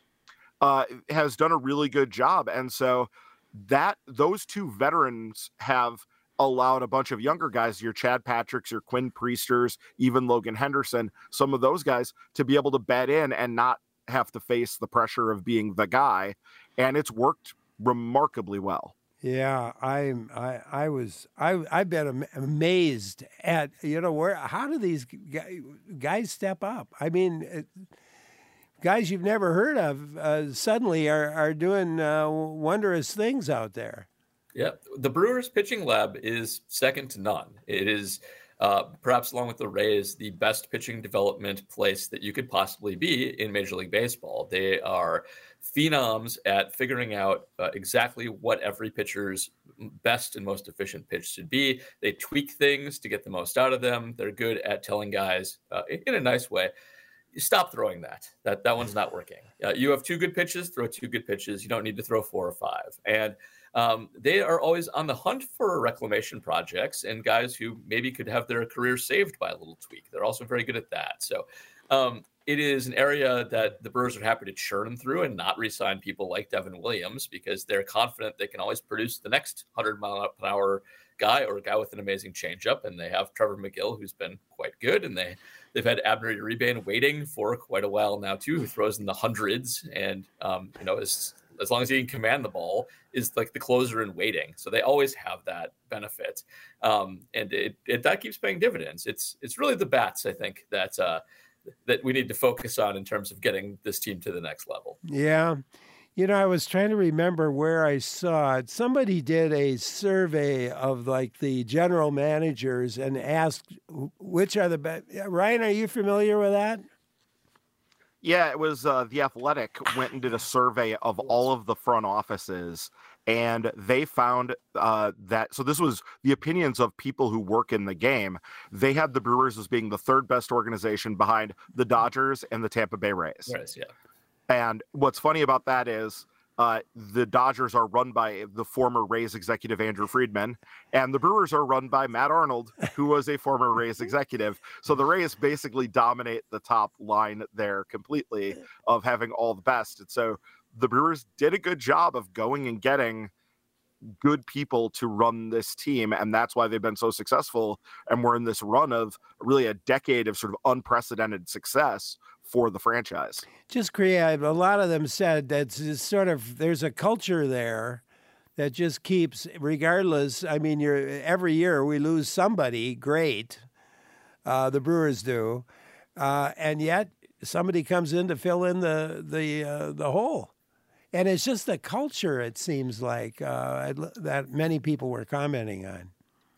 [SPEAKER 19] uh, has done a really good job. And so that those two veterans have allowed a bunch of younger guys, your Chad Patricks, your Quinn Priesters, even Logan Henderson, some of those guys to be able to bed in and not have to face the pressure of being the guy. And it's worked remarkably well.
[SPEAKER 2] Yeah, I'm. I. I was. I. I've been am- amazed at you know where. How do these guys step up? I mean, it, guys you've never heard of uh, suddenly are are doing uh, wondrous things out there.
[SPEAKER 18] Yeah, the Brewers pitching lab is second to none. It is uh, perhaps along with the Rays the best pitching development place that you could possibly be in Major League Baseball. They are phenoms at figuring out uh, exactly what every pitcher's best and most efficient pitch should be. They tweak things to get the most out of them. They're good at telling guys uh, in a nice way, stop throwing that. That that one's not working. Uh, you have two good pitches, throw two good pitches. You don't need to throw four or five. And um, they are always on the hunt for reclamation projects and guys who maybe could have their career saved by a little tweak. They're also very good at that. So um, it is an area that the Brewers are happy to churn through and not re-sign people like Devin Williams because they're confident they can always produce the next one hundred mile an hour guy or a guy with an amazing changeup. And they have Trevor McGill, who's been quite good. And they, they've had Abner Uribe waiting for quite a while now, too, who throws in the hundreds. And, um, you know, as, as long as he can command the ball, is like the closer in waiting. So they always have that benefit. Um, and it, it that keeps paying dividends. It's it's really the bats, I think, that uh, that we need to focus on in terms of getting this team to the next level.
[SPEAKER 2] Yeah. You know, I was trying to remember where I saw it. Somebody did a survey of like the general managers and asked which are the best. Ryan, are you familiar with that?
[SPEAKER 19] Yeah, it was uh, The Athletic went and did a survey of all of the front offices, and they found uh, that, so this was the opinions of people who work in the game. They had the Brewers as being the third best organization behind the Dodgers and the Tampa Bay Rays.
[SPEAKER 18] Rays, yeah.
[SPEAKER 19] And what's funny about that is uh, the Dodgers are run by the former Rays executive Andrew Friedman, and the Brewers are run by Matt Arnold, who was a former Rays executive. So the Rays basically dominate the top line there completely of having all the best. And so the Brewers did a good job of going and getting good people to run this team, and that's why they've been so successful. And we're in this run of really a decade of sort of unprecedented success for the franchise.
[SPEAKER 2] Just create, a lot of them said that sort of there's a culture there that just keeps, regardless. I mean, you're every year we lose somebody great, uh, the Brewers do, uh, and yet somebody comes in to fill in the the uh, the hole. And it's just the culture, it seems like, uh, that many people were commenting on.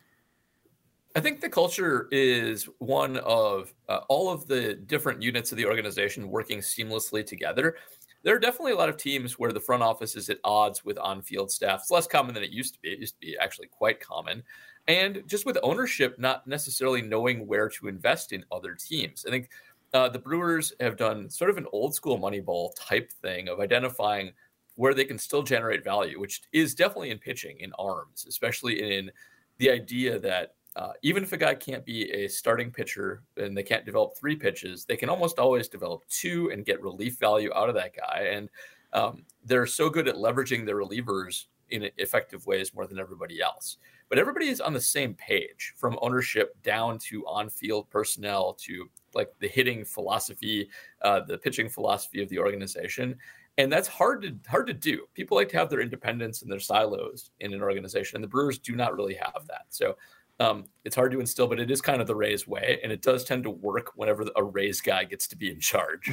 [SPEAKER 18] I think the culture is one of uh, all of the different units of the organization working seamlessly together. There are definitely a lot of teams where the front office is at odds with on-field staff. It's less common than it used to be. It used to be actually quite common. And just with ownership not necessarily knowing where to invest in other teams. I think uh, the Brewers have done sort of an old school Moneyball type thing of identifying where they can still generate value, which is definitely in pitching, in arms, especially in the idea that uh, even if a guy can't be a starting pitcher and they can't develop three pitches, they can almost always develop two and get relief value out of that guy. And um, they're so good at leveraging their relievers in effective ways more than everybody else. But everybody is on the same page, from ownership down to on-field personnel to like the hitting philosophy, uh, the pitching philosophy of the organization. And that's hard to hard to do. People like to have their independence and their silos in an organization, and the Brewers do not really have that. So um, it's hard to instill, but it is kind of the Rays way, and it does tend to work whenever a Rays guy gets to be in charge.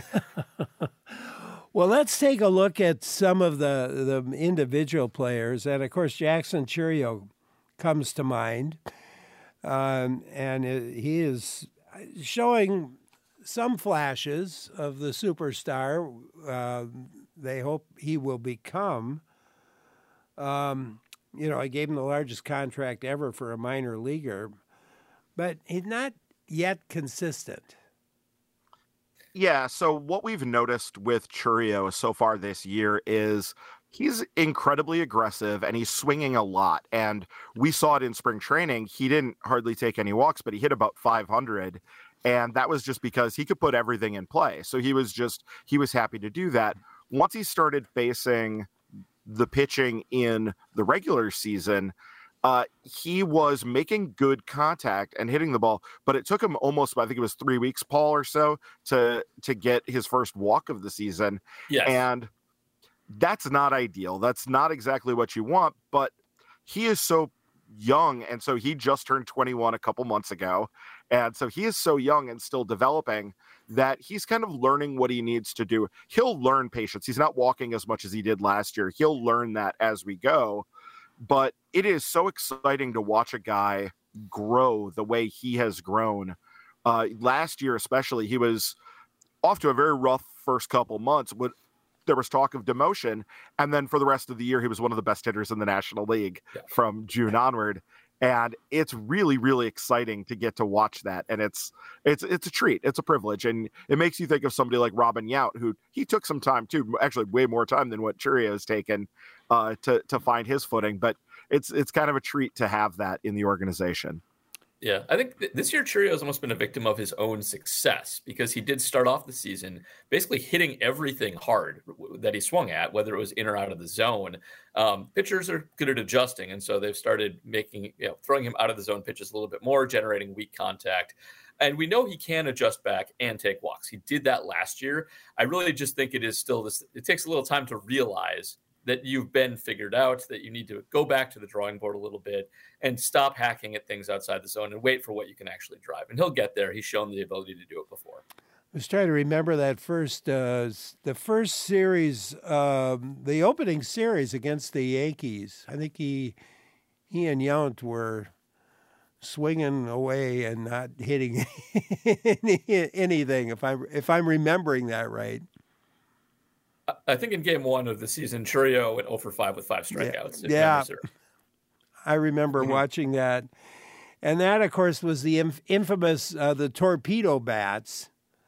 [SPEAKER 2] Well, let's take a look at some of the, the individual players. And, of course, Jackson Chourio comes to mind. Um, and it, he is showing some flashes of the superstar uh, they hope he will become. Um, you know, I gave him the largest contract ever for a minor leaguer, but he's not yet consistent.
[SPEAKER 19] Yeah, so what we've noticed with Chourio so far this year is he's incredibly aggressive and he's swinging a lot. And we saw it in spring training. He didn't hardly take any walks, but he hit about five hundred. And that was just because he could put everything in play. So he was just, he was happy to do that. Once he started facing the pitching in the regular season, uh, he was making good contact and hitting the ball, but it took him almost, I think it was three weeks, Paul, or so to, to get his first walk of the season.
[SPEAKER 18] Yes.
[SPEAKER 19] And that's not ideal. That's not exactly what you want, but he is so young. And so he just turned twenty-one a couple months ago. And so he is so young and still developing that he's kind of learning what he needs to do. He'll learn patience. He's not walking as much as he did last year. He'll learn that as we go. But it is so exciting to watch a guy grow the way he has grown. Uh, last year, especially, he was off to a very rough first couple months. When there was talk of demotion, and then for the rest of the year, he was one of the best hitters in the National League yeah. from June onward. And it's really, really exciting to get to watch that. And it's it's it's a treat. It's a privilege. And it makes you think of somebody like Robin Yount, who he took some time too, actually way more time than what Chourio has taken uh, to, to find his footing. But it's it's kind of a treat to have that in the organization.
[SPEAKER 18] Yeah, I think th- this year Chourio has almost been a victim of his own success because he did start off the season basically hitting everything hard that he swung at, whether it was in or out of the zone. Um, pitchers are good at adjusting, and so they've started making, you know, throwing him out of the zone pitches a little bit more, generating weak contact. And we know he can adjust back and take walks. He did that last year. I really just think it is still this. It takes a little time to realize that you've been figured out, that you need to go back to the drawing board a little bit and stop hacking at things outside the zone and wait for what you can actually drive. And he'll get there. He's shown the ability to do it before.
[SPEAKER 2] I was trying to remember that first, uh, the first series, um, the opening series against the Yankees. I think he, he and Yount were swinging away and not hitting any, anything. If I'm if I'm remembering that right.
[SPEAKER 18] I think in game one of the season, Chourio went oh for five with five strikeouts.
[SPEAKER 2] Yeah, yeah. I remember mm-hmm. watching that. And that, of course, was the inf- infamous, uh, the torpedo bats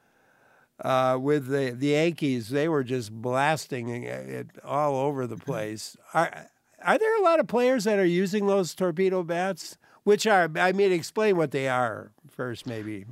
[SPEAKER 2] uh, with the, the Yankees. They were just blasting it all over the place. Are, are there a lot of players that are using those torpedo bats? Which are, I mean, explain what they are first, maybe.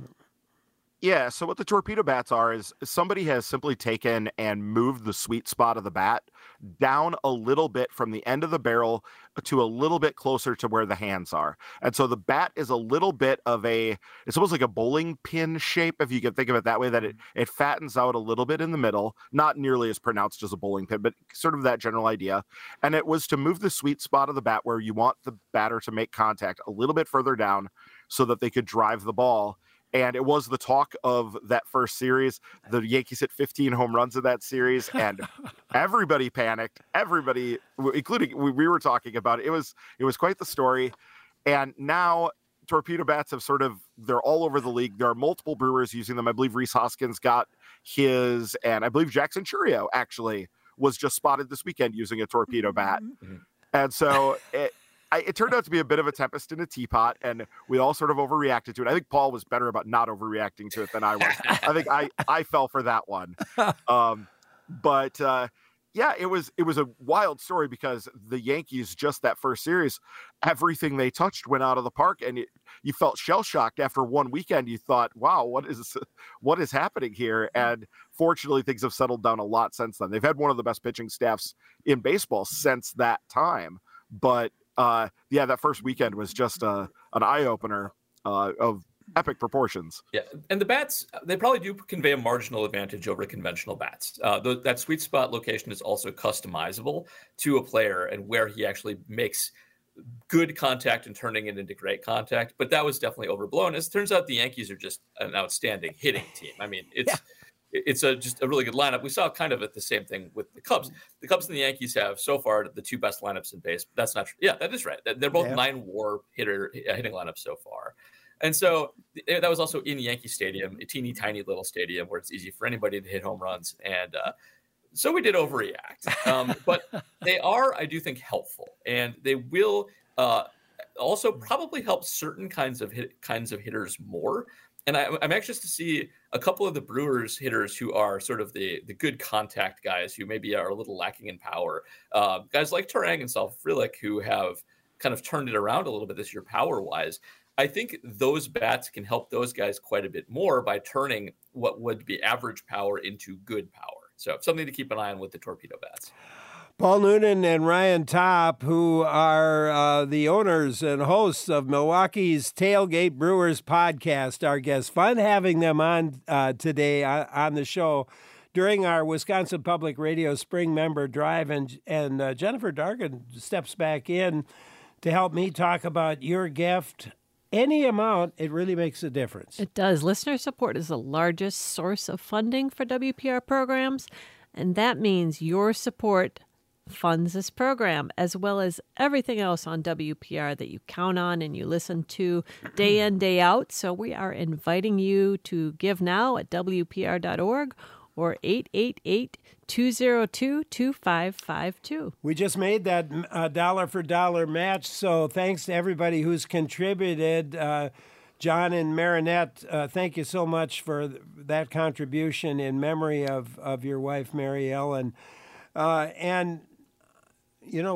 [SPEAKER 19] Yeah, so what the torpedo bats are is somebody has simply taken and moved the sweet spot of the bat down a little bit from the end of the barrel to a little bit closer to where the hands are. And so the bat is a little bit of a, it's almost like a bowling pin shape, if you can think of it that way, that it, it fattens out a little bit in the middle, not nearly as pronounced as a bowling pin, but sort of that general idea. And it was to move the sweet spot of the bat where you want the batter to make contact a little bit further down so that they could drive the ball. And it was the talk of that first series. The Yankees hit fifteen home runs in that series, and everybody panicked. Everybody, including we, we were talking about it. It was it was quite the story. And now torpedo bats have sort of, they're all over the league. There are multiple Brewers using them. I believe Rhys Hoskins got his, and I believe Jackson Chourio actually was just spotted this weekend using a torpedo bat. Mm-hmm. And so it, I, it turned out to be a bit of a tempest in a teapot, and we all sort of overreacted to it. I think Paul was better about not overreacting to it than I was. I think I, I fell for that one. Um, but uh, yeah, it was it was a wild story because the Yankees, just that first series, everything they touched went out of the park, and it, you felt shell-shocked after one weekend. You thought, wow, what is what is happening here? And fortunately, things have settled down a lot since then. They've had one of the best pitching staffs in baseball since that time. But Uh, yeah, that first weekend was just uh, an eye-opener uh, of epic proportions.
[SPEAKER 18] Yeah, and the bats, they probably do convey a marginal advantage over conventional bats. Uh, th- that sweet spot location is also customizable to a player and where he actually makes good contact and turning it into great contact. But that was definitely overblown. As it turns out, the Yankees are just an outstanding hitting team. I mean, it's... Yeah. It's a just a really good lineup. We saw kind of at the same thing with the Cubs. The Cubs and the Yankees have so far the two best lineups in base. That's not true. Yeah, that is right. They're both yeah. nine WAR hitter hitting lineups so far. And so that was also in Yankee Stadium, a teeny tiny little stadium where it's easy for anybody to hit home runs. And uh, so we did overreact. Um, but they are, I do think, helpful, and they will uh, also probably help certain kinds of hit, kinds of hitters more. And I, I'm anxious to see a couple of the Brewers hitters who are sort of the, the good contact guys who maybe are a little lacking in power. Uh, guys like Turang and Sal Frelick who have kind of turned it around a little bit this year power-wise. I think those bats can help those guys quite a bit more by turning what would be average power into good power. So something to keep an eye on with the torpedo bats.
[SPEAKER 2] Paul Noonan and Ryan Topp, who are uh, the owners and hosts of Milwaukee's Tailgate Brewers podcast, our guests. Fun having them on uh, today on, on the show during our Wisconsin Public Radio Spring Member Drive. And, and uh, Jennifer Dargan steps back in to help me talk about your gift. Any amount, it really makes a difference.
[SPEAKER 3] It does. Listener support is the largest source of funding for W P R programs, and that means your support funds this program, as well as everything else on W P R that you count on and you listen to day in, day out. So we are inviting you to give now at W P R dot org or eight eight eight, two oh two, two five five two.
[SPEAKER 2] We just made that uh, dollar for dollar match, so thanks to everybody who's contributed. Uh, John and Marinette, uh, thank you so much for that contribution in memory of, of your wife, Mary Ellen. Uh, and you know what?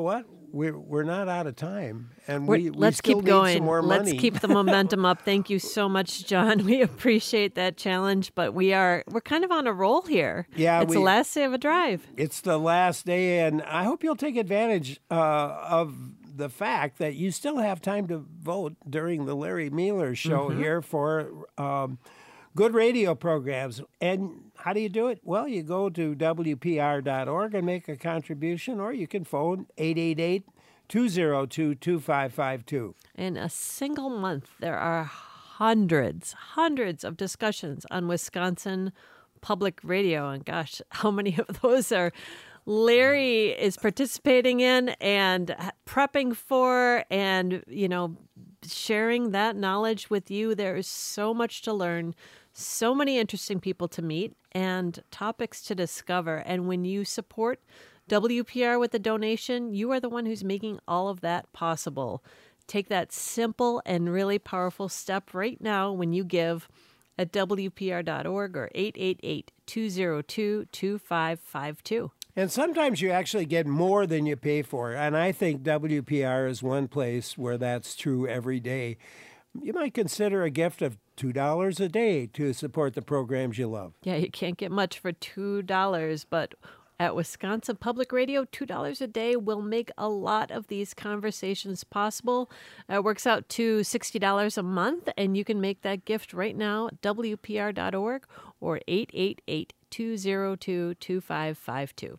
[SPEAKER 2] we're we're not out of time, and
[SPEAKER 3] We're-
[SPEAKER 2] we, we
[SPEAKER 3] let's
[SPEAKER 2] still
[SPEAKER 3] keep
[SPEAKER 2] need
[SPEAKER 3] going.
[SPEAKER 2] some more
[SPEAKER 3] Let's
[SPEAKER 2] money.
[SPEAKER 3] keep the momentum up. Thank you so much, John. We appreciate that challenge, but we are we're kind of on a roll here.
[SPEAKER 2] Yeah,
[SPEAKER 3] it's
[SPEAKER 2] we-
[SPEAKER 3] the last day of a drive.
[SPEAKER 2] It's the last day, and I hope you'll take advantage uh, of the fact that you still have time to vote during the Larry Mueller show
[SPEAKER 3] Mhm.
[SPEAKER 2] here for um, good radio programs. And how do you do it? Well, you go to W P R dot org and make a contribution, or you can phone eight eight eight, two oh two, two five five two.
[SPEAKER 3] In a single month, there are hundreds, hundreds of discussions on Wisconsin public radio. And gosh, how many of those are Larry is participating in and prepping for and, you know, sharing that knowledge with you. There is so much to learn, so many interesting people to meet, and topics to discover. And when you support W P R with a donation, you are the one who's making all of that possible. Take that simple and really powerful step right now when you give at W P R dot org or eight eight eight, two oh two, two five five two.
[SPEAKER 2] And sometimes you actually get more than you pay for. And I think W P R is one place where that's true every day. You might consider a gift of two dollars a day to support the programs you love.
[SPEAKER 3] Yeah, you can't get much for two dollars, but at Wisconsin Public Radio, two dollars a day will make a lot of these conversations possible. It works out to sixty dollars a month, and you can make that gift right now at W P R dot org or eight eight eight, two oh two, two five five two.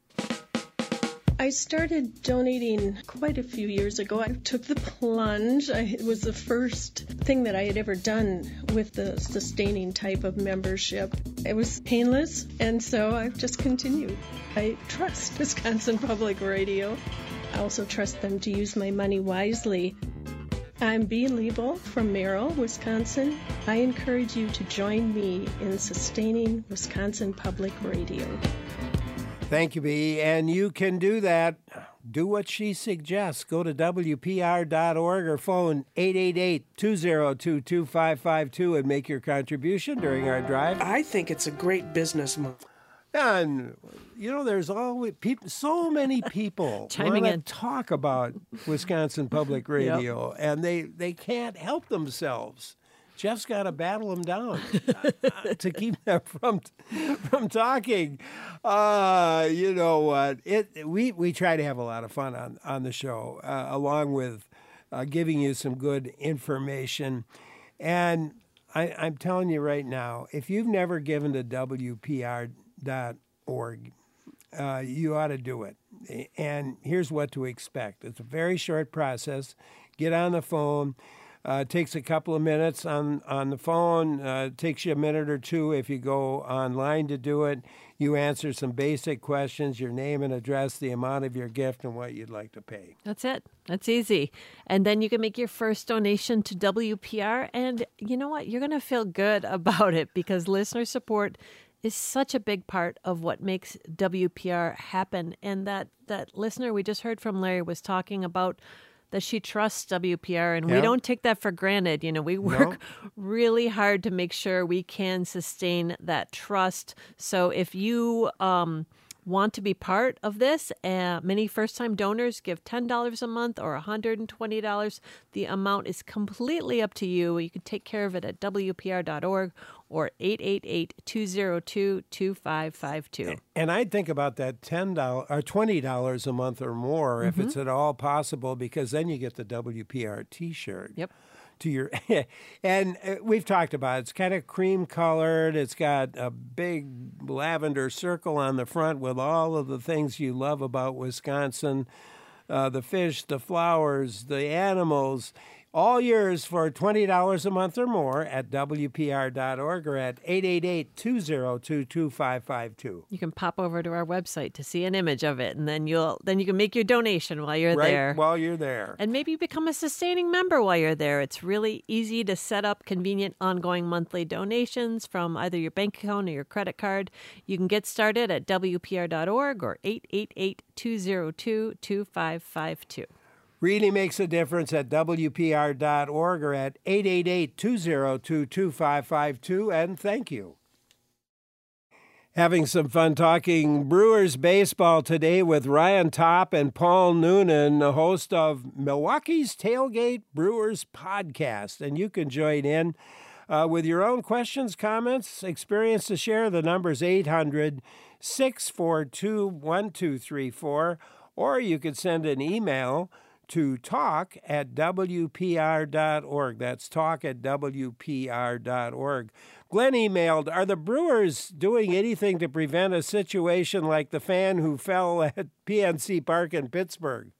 [SPEAKER 21] I started donating quite a few years ago. I took the plunge. I, it was the first thing that I had ever done with the sustaining type of membership. It was painless, and so I've just continued. I trust Wisconsin Public Radio. I also trust them to use my money wisely. I'm Bea Liebel from Merrill, Wisconsin. I encourage you to join me in sustaining Wisconsin Public Radio.
[SPEAKER 2] Thank you, Bea. And you can do that. Do what she suggests. Go to W P R dot org or phone eight eight eight, two oh two, two five five two and make your contribution during our drive.
[SPEAKER 22] I think it's a great business move.
[SPEAKER 2] And, you know, there's always people, so many people
[SPEAKER 3] Chiming
[SPEAKER 2] want
[SPEAKER 3] in.
[SPEAKER 2] to talk about Wisconsin Public Radio, and they, they can't help themselves. Jeff's got to battle them down uh, to keep them from from talking. Uh, you know what? It we we try to have a lot of fun on on the show, uh, along with uh, giving you some good information. And I, I'm telling you right now, if you've never given to W P R dot org, uh, you ought to do it. And here's what to expect. It's a very short process. Get on the phone. Uh, it takes a couple of minutes on, on the phone. Uh, it takes you a minute or two if you go online to do it. You answer some basic questions, your name and address, the amount of your gift, and what you'd like to pay.
[SPEAKER 3] That's it. That's easy. And then you can make your first donation to W P R. And you know what? You're going to feel good about it because listener support is such a big part of what makes W P R happen. And that, that listener we just heard from, Larry, was talking about that she trusts W P R, and
[SPEAKER 2] Yeah.
[SPEAKER 3] we don't take that for granted. You know, we work really hard to make sure we can sustain that trust. So if you um, want to be part of this, uh, many first-time donors give ten dollars a month or one hundred twenty dollars. The amount is completely up to you. You can take care of it at W P R dot org or eight eight eight, two oh two, two five five two.
[SPEAKER 2] And I'd think about that ten dollars or twenty dollars a month or more if
[SPEAKER 3] Mhm.
[SPEAKER 2] it's at all possible, because then you get the W P R T-shirt.
[SPEAKER 3] Yep.
[SPEAKER 2] To your, and uh, we've talked about it. It's kind of cream colored. It's got a big lavender circle on the front with all of the things you love about Wisconsin, uh, the fish, the flowers, the animals. All yours for twenty dollars a month or more at W P R dot org or at eight eight eight, two oh two, two five five two.
[SPEAKER 3] You can pop over to our website to see an image of it, and then you'll then you can make your donation while you're
[SPEAKER 2] Right
[SPEAKER 3] there.
[SPEAKER 2] while you're there.
[SPEAKER 3] And maybe become a sustaining member while you're there. It's really easy to set up convenient ongoing monthly donations from either your bank account or your credit card. You can get started at W P R dot org or eight eight eight, two oh two, two five five two.
[SPEAKER 2] Really makes a difference at W P R dot org or at eight eight eight, two oh two, two five five two, and thank you. Having some fun talking Brewers baseball today with Ryan Topp and Paul Noonan, the host of Milwaukee's Tailgate Brewers podcast. And you can join in uh, with your own questions, comments, experience to share. The number's eight hundred, six four two, one two three four, or you could send an email to talk at W P R dot org. That's talk at W P R dot org. Glenn emailed, are the Brewers doing anything to prevent a situation like the fan who fell at P N C Park in Pittsburgh?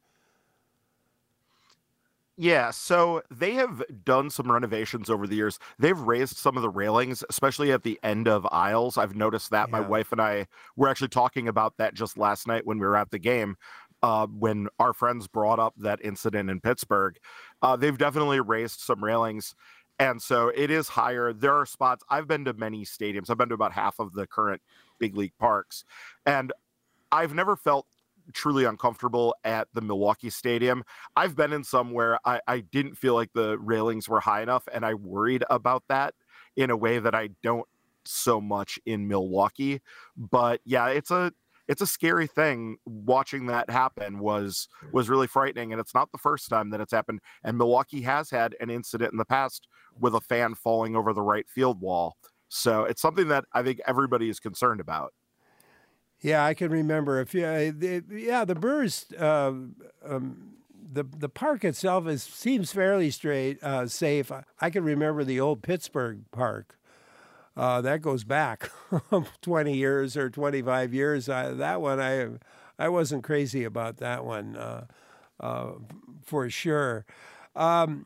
[SPEAKER 19] Yeah, so they have done some renovations over the years. They've raised some of the railings, especially at the end of aisles. I've noticed that. Yeah. My wife and I were actually talking about that just last night when we were at the game. Uh, when our friends brought up that incident in Pittsburgh, uh, they've definitely raised some railings. And so it is higher. There are spots. I've been to many stadiums. I've been to about half of the current big league parks. And I've never felt truly uncomfortable at the Milwaukee Stadium. I've been in some where I, I didn't feel like the railings were high enough, and I worried about that in a way that I don't so much in Milwaukee. But yeah, it's a It's a scary thing. Watching that happen was was really frightening, and it's not the first time that it's happened. And Milwaukee has had an incident in the past with a fan falling over the right field wall. So it's something that I think everybody is concerned about.
[SPEAKER 2] Yeah, I can remember. If yeah, the, yeah, the Brewers, uh, um, the the park itself is seems fairly straight, uh, safe. I can remember the old Pittsburgh park. Uh, that goes back twenty years or twenty-five years. I, that one, I I wasn't crazy about that one uh, uh, for sure. Um,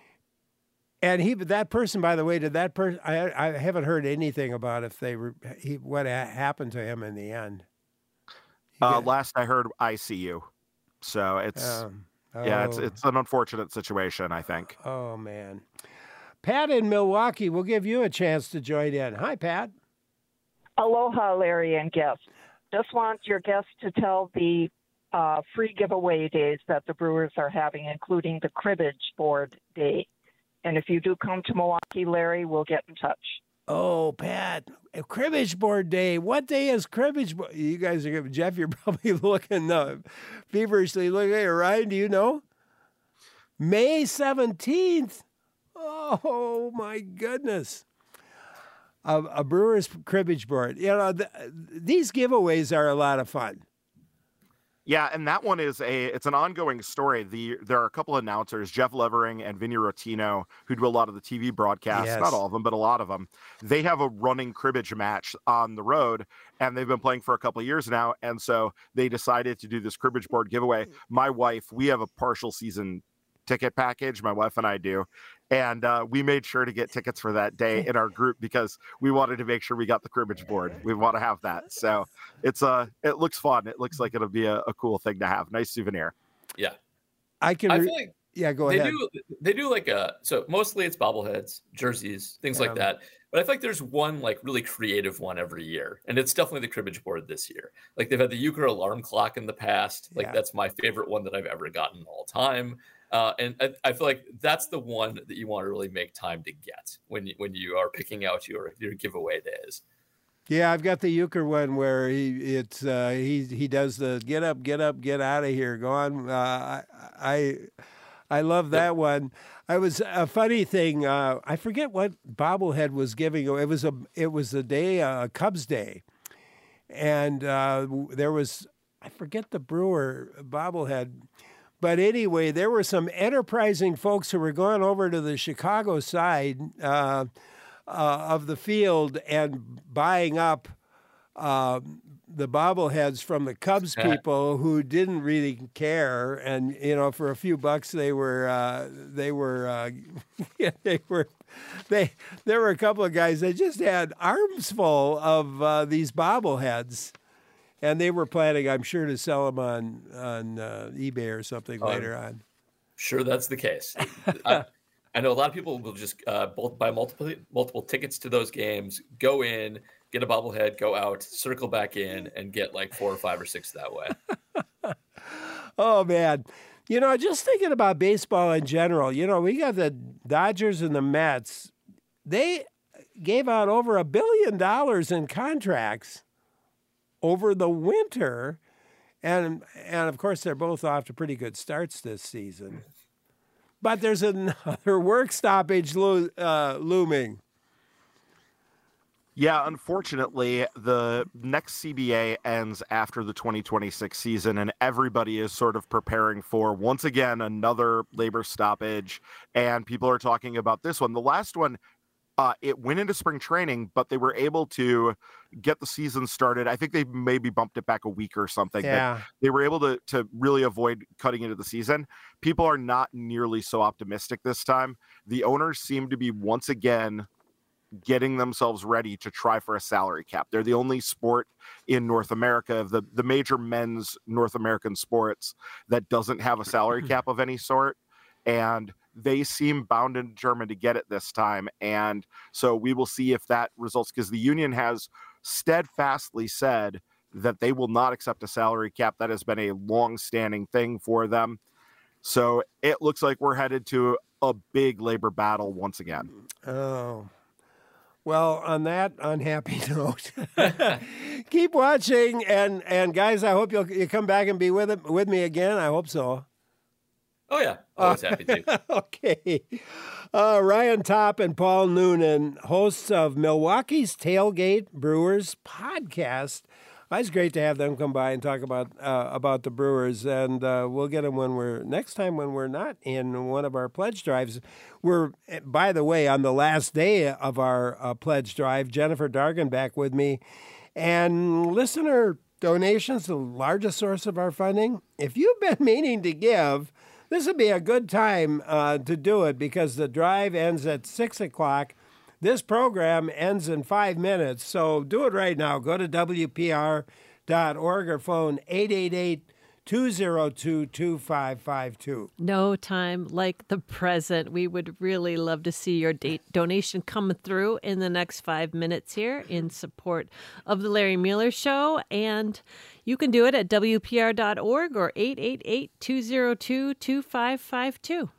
[SPEAKER 2] and he, that person, by the way, did that person? I I haven't heard anything about if they were, he, what happened to him in the end.
[SPEAKER 19] Uh, last I heard, I C U. So it's
[SPEAKER 2] um, oh.
[SPEAKER 19] yeah, it's it's an unfortunate situation, I think.
[SPEAKER 2] Oh man. Pat in Milwaukee, we'll give you a chance to join in. Hi, Pat.
[SPEAKER 1] Aloha, Larry and guests. Just want your guests to tell the uh, free giveaway days that the Brewers are having, including the Cribbage Board Day. And if you do come to Milwaukee, Larry, we'll get in touch.
[SPEAKER 2] Oh, Pat, Cribbage Board Day. What day is Cribbage Board? You guys are giving, Jeff, you're probably looking uh, feverishly looking at Ryan. Do you know? May seventeenth. Oh, my goodness. A, a Brewers Cribbage Board. You know, the, these giveaways are a lot of fun.
[SPEAKER 19] Yeah, and that one is a, it's an ongoing story. The There are a couple of announcers, Jeff Levering and Vinny Rotino, who do a lot of the T V broadcasts, yes. Not all of them, but a lot of them. They have a running cribbage match on the road, and they've been playing for a couple of years now, and so they decided to do this Cribbage Board giveaway. My wife, we have a partial season ticket package, my wife and I do, and uh, we made sure to get tickets for that day in our group because we wanted to make sure we got the cribbage board. We want to have that, so it's uh it looks fun. It looks like it'll be a, a cool thing to have. Nice souvenir.
[SPEAKER 18] Yeah,
[SPEAKER 2] I can.
[SPEAKER 18] I
[SPEAKER 2] re-
[SPEAKER 18] feel like
[SPEAKER 2] yeah, go
[SPEAKER 18] they
[SPEAKER 2] ahead.
[SPEAKER 18] do. They do like a so mostly it's bobbleheads, jerseys, things
[SPEAKER 2] Yeah.
[SPEAKER 18] like that. But I feel like there's one like really creative one every year, and it's definitely the cribbage board this year. Like they've had the euchre alarm clock in the past. Like
[SPEAKER 2] Yeah.
[SPEAKER 18] that's my favorite one that I've ever gotten all time. Uh, and I, I feel like that's the one that you want to really make time to get when you, when you are picking out your, your giveaway days.
[SPEAKER 2] Yeah, I've got the euchre one where he it's uh, he he does the get up, get up, get out of here, go on. Uh, I I I love that one. I was a funny thing. Uh, I forget what bobblehead was giving. It was a it was the day uh, Cubs Day, and uh, there was I forget the Brewer bobblehead. But anyway, there were some enterprising folks who were going over to the Chicago side uh, uh, of the field and buying up uh, the bobbleheads from the Cubs people who didn't really care. And you know, for a few bucks, they were uh, they were uh, they were they there were a couple of guys that just had arms full of uh, these bobbleheads. And they were planning, I'm sure, to sell them on on uh, eBay or something
[SPEAKER 18] Um,
[SPEAKER 2] later on.
[SPEAKER 18] Sure, that's the case. I, I know a lot of people will just uh, both buy multiple multiple tickets to those games, go in, get a bobblehead, go out, circle back in, and get like four or five or six that way.
[SPEAKER 2] Oh, man. You know, just thinking about baseball in general, you know, we got the Dodgers and the Mets. They gave out over a billion dollars in contracts over the winter. And, and of course, they're both off to pretty good starts this season. But there's another work stoppage lo- uh, looming.
[SPEAKER 19] Yeah, unfortunately, the next C B A ends after the twenty twenty-six season, and everybody is sort of preparing for, once again, another labor stoppage. And people are talking about this one. The last one, uh, it went into spring training, but they were able to get the season started. I think they maybe bumped it back a week or something.
[SPEAKER 2] Yeah.
[SPEAKER 19] But they were able to, to really avoid cutting into the season. People are not nearly so optimistic this time. The owners seem to be once again getting themselves ready to try for a salary cap. They're the only sport in North America, of the, the major men's North American sports, that doesn't have a salary cap of any sort. And they seem bound and determined to get it this time. And so we will see if that results, because the union has steadfastly said that they will not accept a salary cap. That has been a long-standing thing for them. So it looks like we're headed to a big labor battle once again.
[SPEAKER 2] Oh, well, on that unhappy note, keep watching. And, and guys, I hope you'll you come back and be with it, with me again. I hope so.
[SPEAKER 18] Oh, yeah. Always happy to.
[SPEAKER 2] Okay. Uh, Ryan Topp and Paul Noonan, hosts of Milwaukee's Tailgate Brewers podcast. It's great to have them come by and talk about uh, about the Brewers, and uh, we'll get them when we're next time when we're not in one of our pledge drives. We're, by the way, on the last day of our uh, pledge drive. Jennifer Dargan back with me, and listener donations, the largest source of our funding. If you've been meaning to give, this would be a good time uh, to do it, because the drive ends at six o'clock. This program ends in five minutes, so do it right now. Go to W P R dot org or phone eight eight eight, two zero two, two five five two.
[SPEAKER 3] No time like the present. We would really love to see your date donation come through in the next five minutes here in support of the Larry Mueller Show. And you can do it at W P R dot org or eight eight eight, two zero two, two five five two.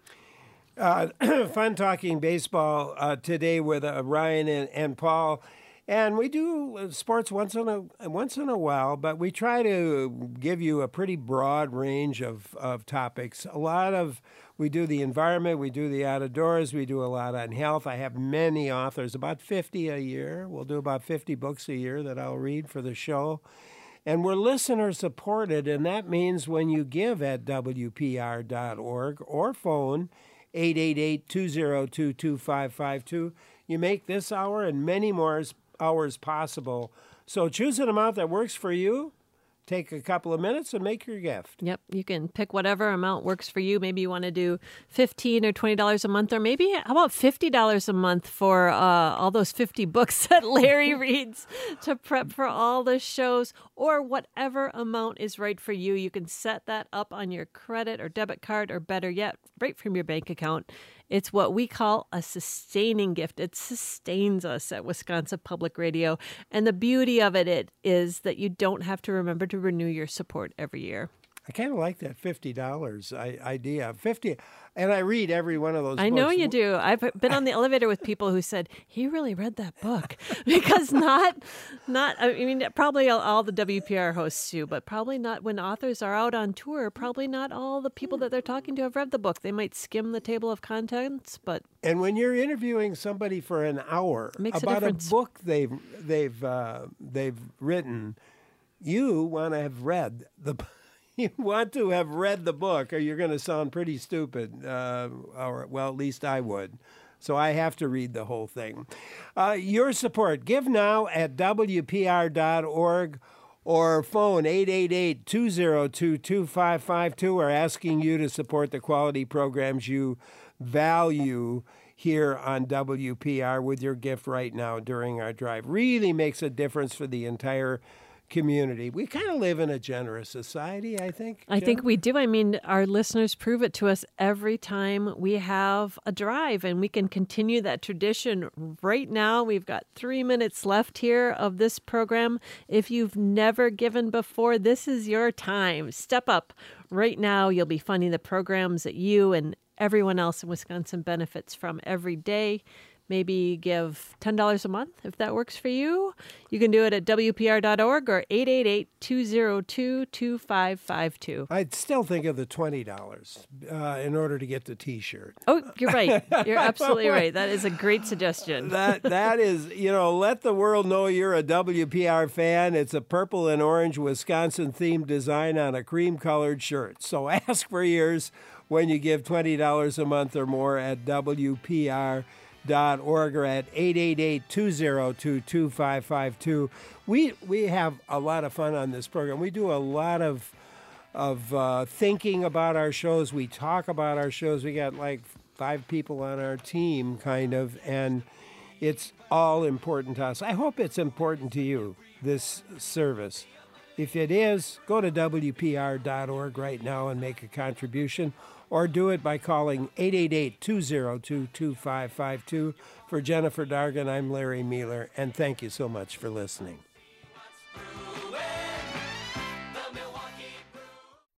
[SPEAKER 2] Uh, fun talking baseball uh, today with uh, Ryan and, and Paul, and we do sports once in a once in a while, but we try to give you a pretty broad range of, of topics. A lot of we do the environment, we do the outdoors, we do a lot on health. I have many authors, about fifty a year. We'll do about fifty books a year that I'll read for the show. And we're listener supported, and that means when you give at W P R dot org or phone eight eight eight, two zero two, two five five two. You make this hour and many more hours possible. So choose an amount that works for you. Take a couple of minutes and make your gift.
[SPEAKER 3] Yep, you can pick whatever amount works for you. Maybe you want to do fifteen dollars or twenty dollars a month, or maybe how about fifty dollars a month for uh, all those fifty books that Larry reads to prep for all the shows, or whatever amount is right for you. You can set that up on your credit or debit card, or better yet, right from your bank account. It's what we call a sustaining gift. It sustains us at Wisconsin Public Radio. And the beauty of it, it is that you don't have to remember to renew your support every year.
[SPEAKER 2] I kind of like that fifty dollars idea. fifty And I read every one of those
[SPEAKER 3] I
[SPEAKER 2] books.
[SPEAKER 3] know you do. I've been on the elevator with people who said, he really read that book. Because not, not. I mean, probably all, all the W P R hosts do, but probably not when authors are out on tour. Probably not all the people that they're talking to have read the book. They might skim the table of contents, but...
[SPEAKER 2] And when you're interviewing somebody for an hour
[SPEAKER 3] Makes a
[SPEAKER 2] about a,
[SPEAKER 3] difference.
[SPEAKER 2] book they've, they've, uh, they've written, you want to have read the book. You want to have read the book, or you're going to sound pretty stupid. Uh, or, well, at least I would. So I have to read the whole thing. Uh, your support. Give now at W P R dot org or phone eight eight eight, two zero two, two five five two. We're asking you to support the quality programs you value here on W P R with your gift right now during our drive. Really makes a difference for the entire community. We kind of live in a generous society, I think.
[SPEAKER 3] I
[SPEAKER 2] Jen?
[SPEAKER 3] think we do. I mean, our listeners prove it to us every time we have a drive, and we can continue that tradition right now. We've got three minutes left here of this program. If you've never given before, this is your time. Step up right now. You'll be funding the programs that you and everyone else in Wisconsin benefits from every day. maybe give ten dollars a month if that works for you. You can do it at W P R dot org or eight eight eight, two zero two, two five five two.
[SPEAKER 2] I'd still think of the twenty dollars uh, in order to get the T-shirt.
[SPEAKER 3] Oh, you're right. You're absolutely right. That is a great suggestion.
[SPEAKER 2] That That is, you know, let the world know you're a W P R fan. It's a purple and orange Wisconsin-themed design on a cream-colored shirt. So ask for yours when you give twenty dollars a month or more at W P R dot org or at eight eight eight, two zero two, two five five two. We we have a lot of fun on this program. We do a lot of of uh, thinking about our shows. We talk about our shows. We got like five people on our team, kind of, and it's all important to us. I hope it's important to you, this service. If it is, go to W P R dot org right now and make a contribution, or do it by calling eight eight eight, two zero two, two five five two. For Jennifer Dargan, I'm Larry Mueller, and thank you so much for listening.